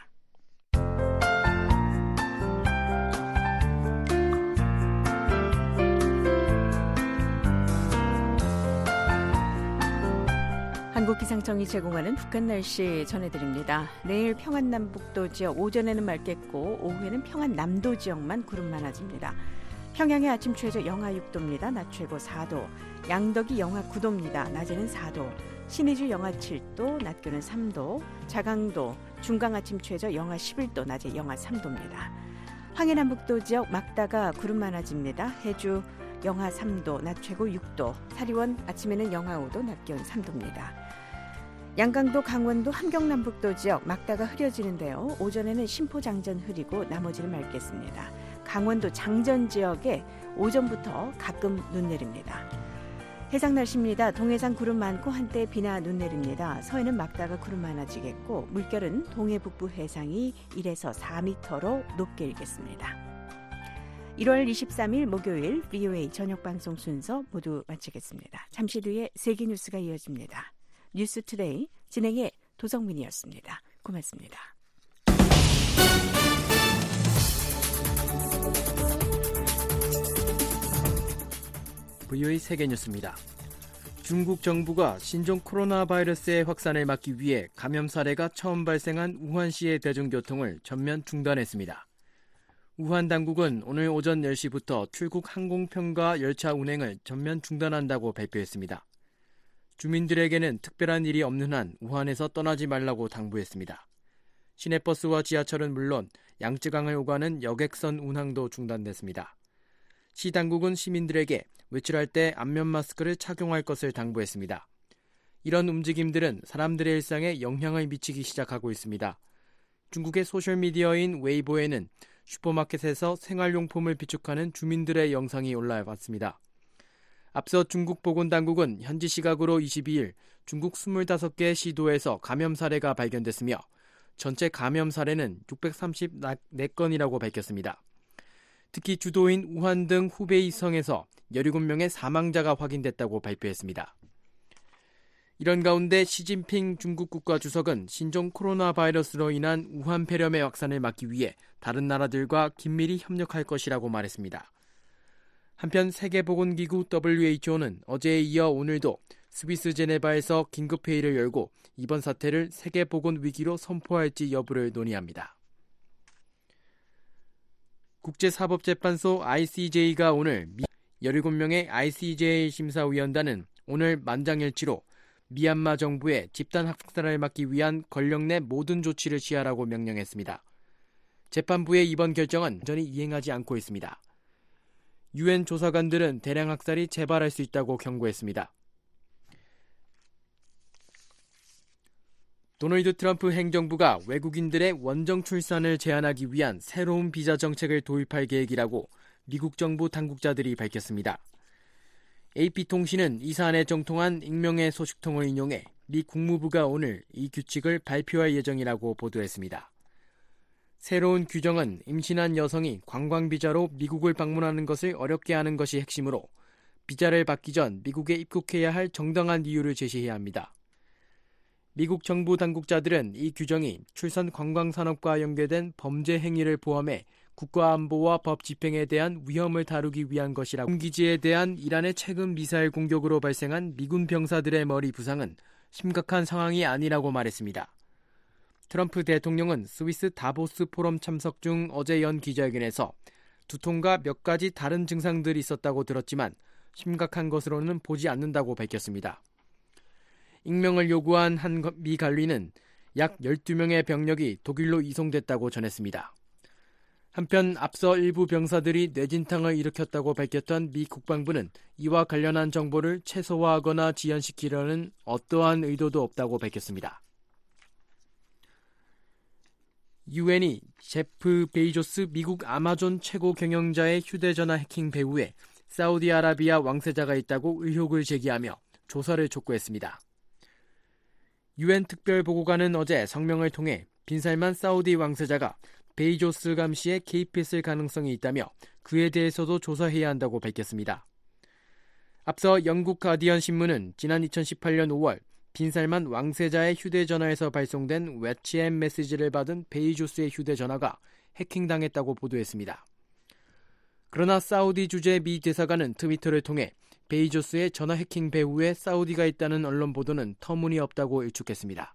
한국기상청이 제공하는 북한 날씨 전해드립니다. 내일 평안남북도 지역 오전에는 맑겠고 오후에는 평안남도 지역만 구름 많아집니다. 평양의 아침 최저 영하 육 도입니다. 낮 최고 사 도. 양덕이 영하 구 도입니다. 낮에는 사 도. 신의주 영하 칠 도, 낮 기온은 삼 도. 자강도 중강 아침 최저 영하 십일 도, 낮에 영하 삼 도입니다. 황해남북도 지역 막다가 구름 많아집니다. 해주 영하 삼 도, 낮 최고 육 도. 사리원 아침에는 영하 오 도, 낮 기온 삼 도입니다. 양강도, 강원도, 함경남북도 지역 막다가 흐려지는데요. 오전에는 심포장전 흐리고 나머지는 맑겠습니다. 강원도 장전 지역에 오전부터 가끔 눈 내립니다. 해상 날씨입니다. 동해상 구름 많고 한때 비나 눈 내립니다. 서해는 막다가 구름 많아지겠고 물결은 동해 북부 해상이 일에서 사 미터로 높게 일겠습니다. 일월 이십삼일 목요일 브이오에이 저녁방송 순서 모두 마치겠습니다. 잠시 뒤에 세계 뉴스가 이어집니다. 뉴스투데이 진행의 도성민이었습니다. 고맙습니다. 브이오에이 세계 뉴스입니다. 중국 정부가 신종 코로나 바이러스의 확산을 막기 위해 감염 사례가 처음 발생한 우한시의 대중교통을 전면 중단했습니다. 우한 당국은 오늘 오전 열 시부터 출국 항공편과 열차 운행을 전면 중단한다고 발표했습니다. 주민들에게는 특별한 일이 없는 한 우한에서 떠나지 말라고 당부했습니다. 시내버스와 지하철은 물론 양쯔강을 오가는 여객선 운항도 중단됐습니다. 시 당국은 시민들에게 외출할 때 안면 마스크를 착용할 것을 당부했습니다. 이런 움직임들은 사람들의 일상에 영향을 미치기 시작하고 있습니다. 중국의 소셜미디어인 웨이보에는 슈퍼마켓에서 생활용품을 비축하는 주민들의 영상이 올라왔습니다. 앞서 중국 보건당국은 현지 시각으로 이십이일 중국 스물다섯 개 시도에서 감염 사례가 발견됐으며 전체 감염 사례는 육백삼십사 건이라고 밝혔습니다. 특히 주도인 우한 등 후베이성에서 열일곱 명의 사망자가 확인됐다고 발표했습니다. 이런 가운데 시진핑 중국 국가주석은 신종 코로나 바이러스로 인한 우한 폐렴의 확산을 막기 위해 다른 나라들과 긴밀히 협력할 것이라고 말했습니다. 한편 세계보건기구 더블유에이치오는 어제에 이어 오늘도 스위스 제네바에서 긴급회의를 열고 이번 사태를 세계보건위기로 선포할지 여부를 논의합니다. 국제사법재판소 아이씨제이가 오늘 열일곱 명의 아이씨제이 심사위원단은 오늘 만장일치로 미얀마 정부의 집단 학살을 막기 위한 권력 내 모든 조치를 취하라고 명령했습니다. 재판부의 이번 결정은 여전히 이행하지 않고 있습니다. 유엔 조사관들은 대량 학살이 재발할 수 있다고 경고했습니다. 도널드 트럼프 행정부가 외국인들의 원정 출산을 제한하기 위한 새로운 비자 정책을 도입할 계획이라고 미국 정부 당국자들이 밝혔습니다. 에이피통신은 이 사안에 정통한 익명의 소식통을 인용해 미 국무부가 오늘 이 규칙을 발표할 예정이라고 보도했습니다. 새로운 규정은 임신한 여성이 관광비자로 미국을 방문하는 것을 어렵게 하는 것이 핵심으로 비자를 받기 전 미국에 입국해야 할 정당한 이유를 제시해야 합니다. 미국 정부 당국자들은 이 규정이 출산 관광 산업과 연계된 범죄 행위를 포함해 국가안보와 법 집행에 대한 위험을 다루기 위한 것이라고 기지에 대한 이란의 최근 미사일 공격으로 발생한 미군 병사들의 머리 부상은 심각한 상황이 아니라고 말했습니다. 트럼프 대통령은 스위스 다보스 포럼 참석 중 어제 연 기자회견에서 두통과 몇 가지 다른 증상들이 있었다고 들었지만 심각한 것으로는 보지 않는다고 밝혔습니다. 익명을 요구한 한 미 관리는 약 열두 명의 병력이 독일로 이송됐다고 전했습니다. 한편 앞서 일부 병사들이 뇌진탕을 일으켰다고 밝혔던 미 국방부는 이와 관련한 정보를 최소화하거나 지연시키려는 어떠한 의도도 없다고 밝혔습니다. 유엔이 제프 베이조스 미국 아마존 최고 경영자의 휴대전화 해킹 배후에 사우디아라비아 왕세자가 있다고 의혹을 제기하며 조사를 촉구했습니다. 유엔 특별보고관은 어제 성명을 통해 빈살만 사우디 왕세자가 베이조스 감시에 개입했을 가능성이 있다며 그에 대해서도 조사해야 한다고 밝혔습니다. 앞서 영국 가디언 신문은 지난 이천십팔 년 오월 빈살만 왕세자의 휴대전화에서 발송된 웨치엠 메시지를 받은 베이조스의 휴대전화가 해킹당했다고 보도했습니다. 그러나 사우디 주재 미 대사관은 트위터를 통해 베이조스의 전화 해킹 배후에 사우디가 있다는 언론 보도는 터무니없다고 일축했습니다.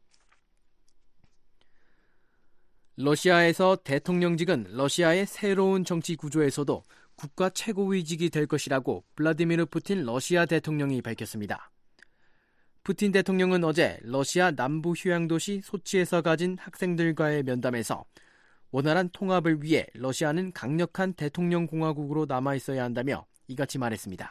러시아에서 대통령직은 러시아의 새로운 정치 구조에서도 국가 최고위직이 될 것이라고 블라디미르 푸틴 러시아 대통령이 밝혔습니다. 푸틴 대통령은 어제 러시아 남부 휴양도시 소치에서 가진 학생들과의 면담에서 원활한 통합을 위해 러시아는 강력한 대통령 공화국으로 남아있어야 한다며 이같이 말했습니다.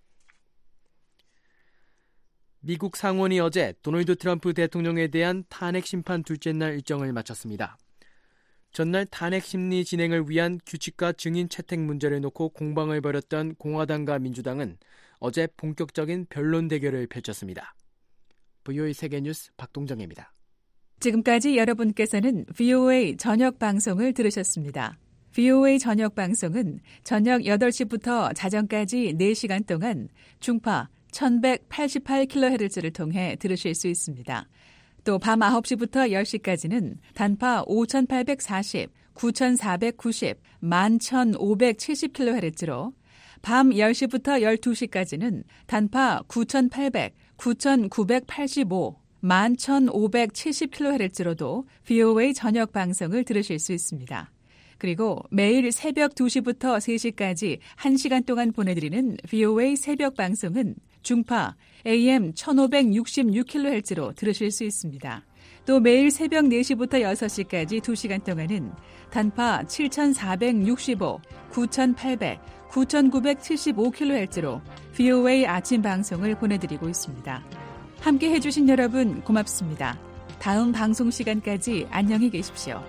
미국 상원이 어제 도널드 트럼프 대통령에 대한 탄핵 심판 둘째 날 일정을 마쳤습니다. 전날 탄핵 심리 진행을 위한 규칙과 증인 채택 문제를 놓고 공방을 벌였던 공화당과 민주당은 어제 본격적인 변론 대결을 펼쳤습니다. 브이오에이 세계뉴스 박동정입니다. 지금까지 여러분께서는 브이오에이 저녁 방송을 들으셨습니다. 브이오에이 저녁 방송은 저녁 여덟 시부터 자정까지 네 시간 동안 중파 천백팔십팔 킬로헤르츠를 통해 들으실 수 있습니다. 또 밤 아홉 시부터 열 시까지는 단파 오천팔백사십, 구천사백구십, 만 천오백칠십 킬로헤르츠로 밤 열 시부터 열두 시까지는 단파 구천팔백, 구천구백팔십오, 만 천오백칠십 킬로헤르츠로도 브이오에이 저녁 방송을 들으실 수 있습니다. 그리고 매일 새벽 두 시부터 세 시까지 한 시간 동안 보내드리는 브이오에이 새벽 방송은 중파 에이엠 천오백육십육 킬로헤르츠로 들으실 수 있습니다. 또 매일 새벽 네 시부터 여섯 시까지 두 시간 동안은 단파 칠천사백육십오, 구천팔백, 구천구백칠십오 킬로헤르츠로 브이오에이 아침 방송을 보내드리고 있습니다. 함께 해주신 여러분 고맙습니다. 다음 방송 시간까지 안녕히 계십시오.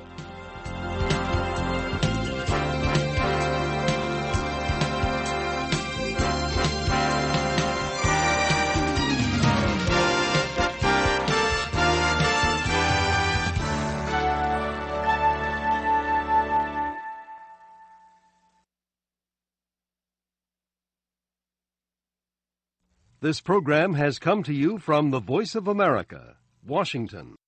This program has come to you from the Voice of America, Washington.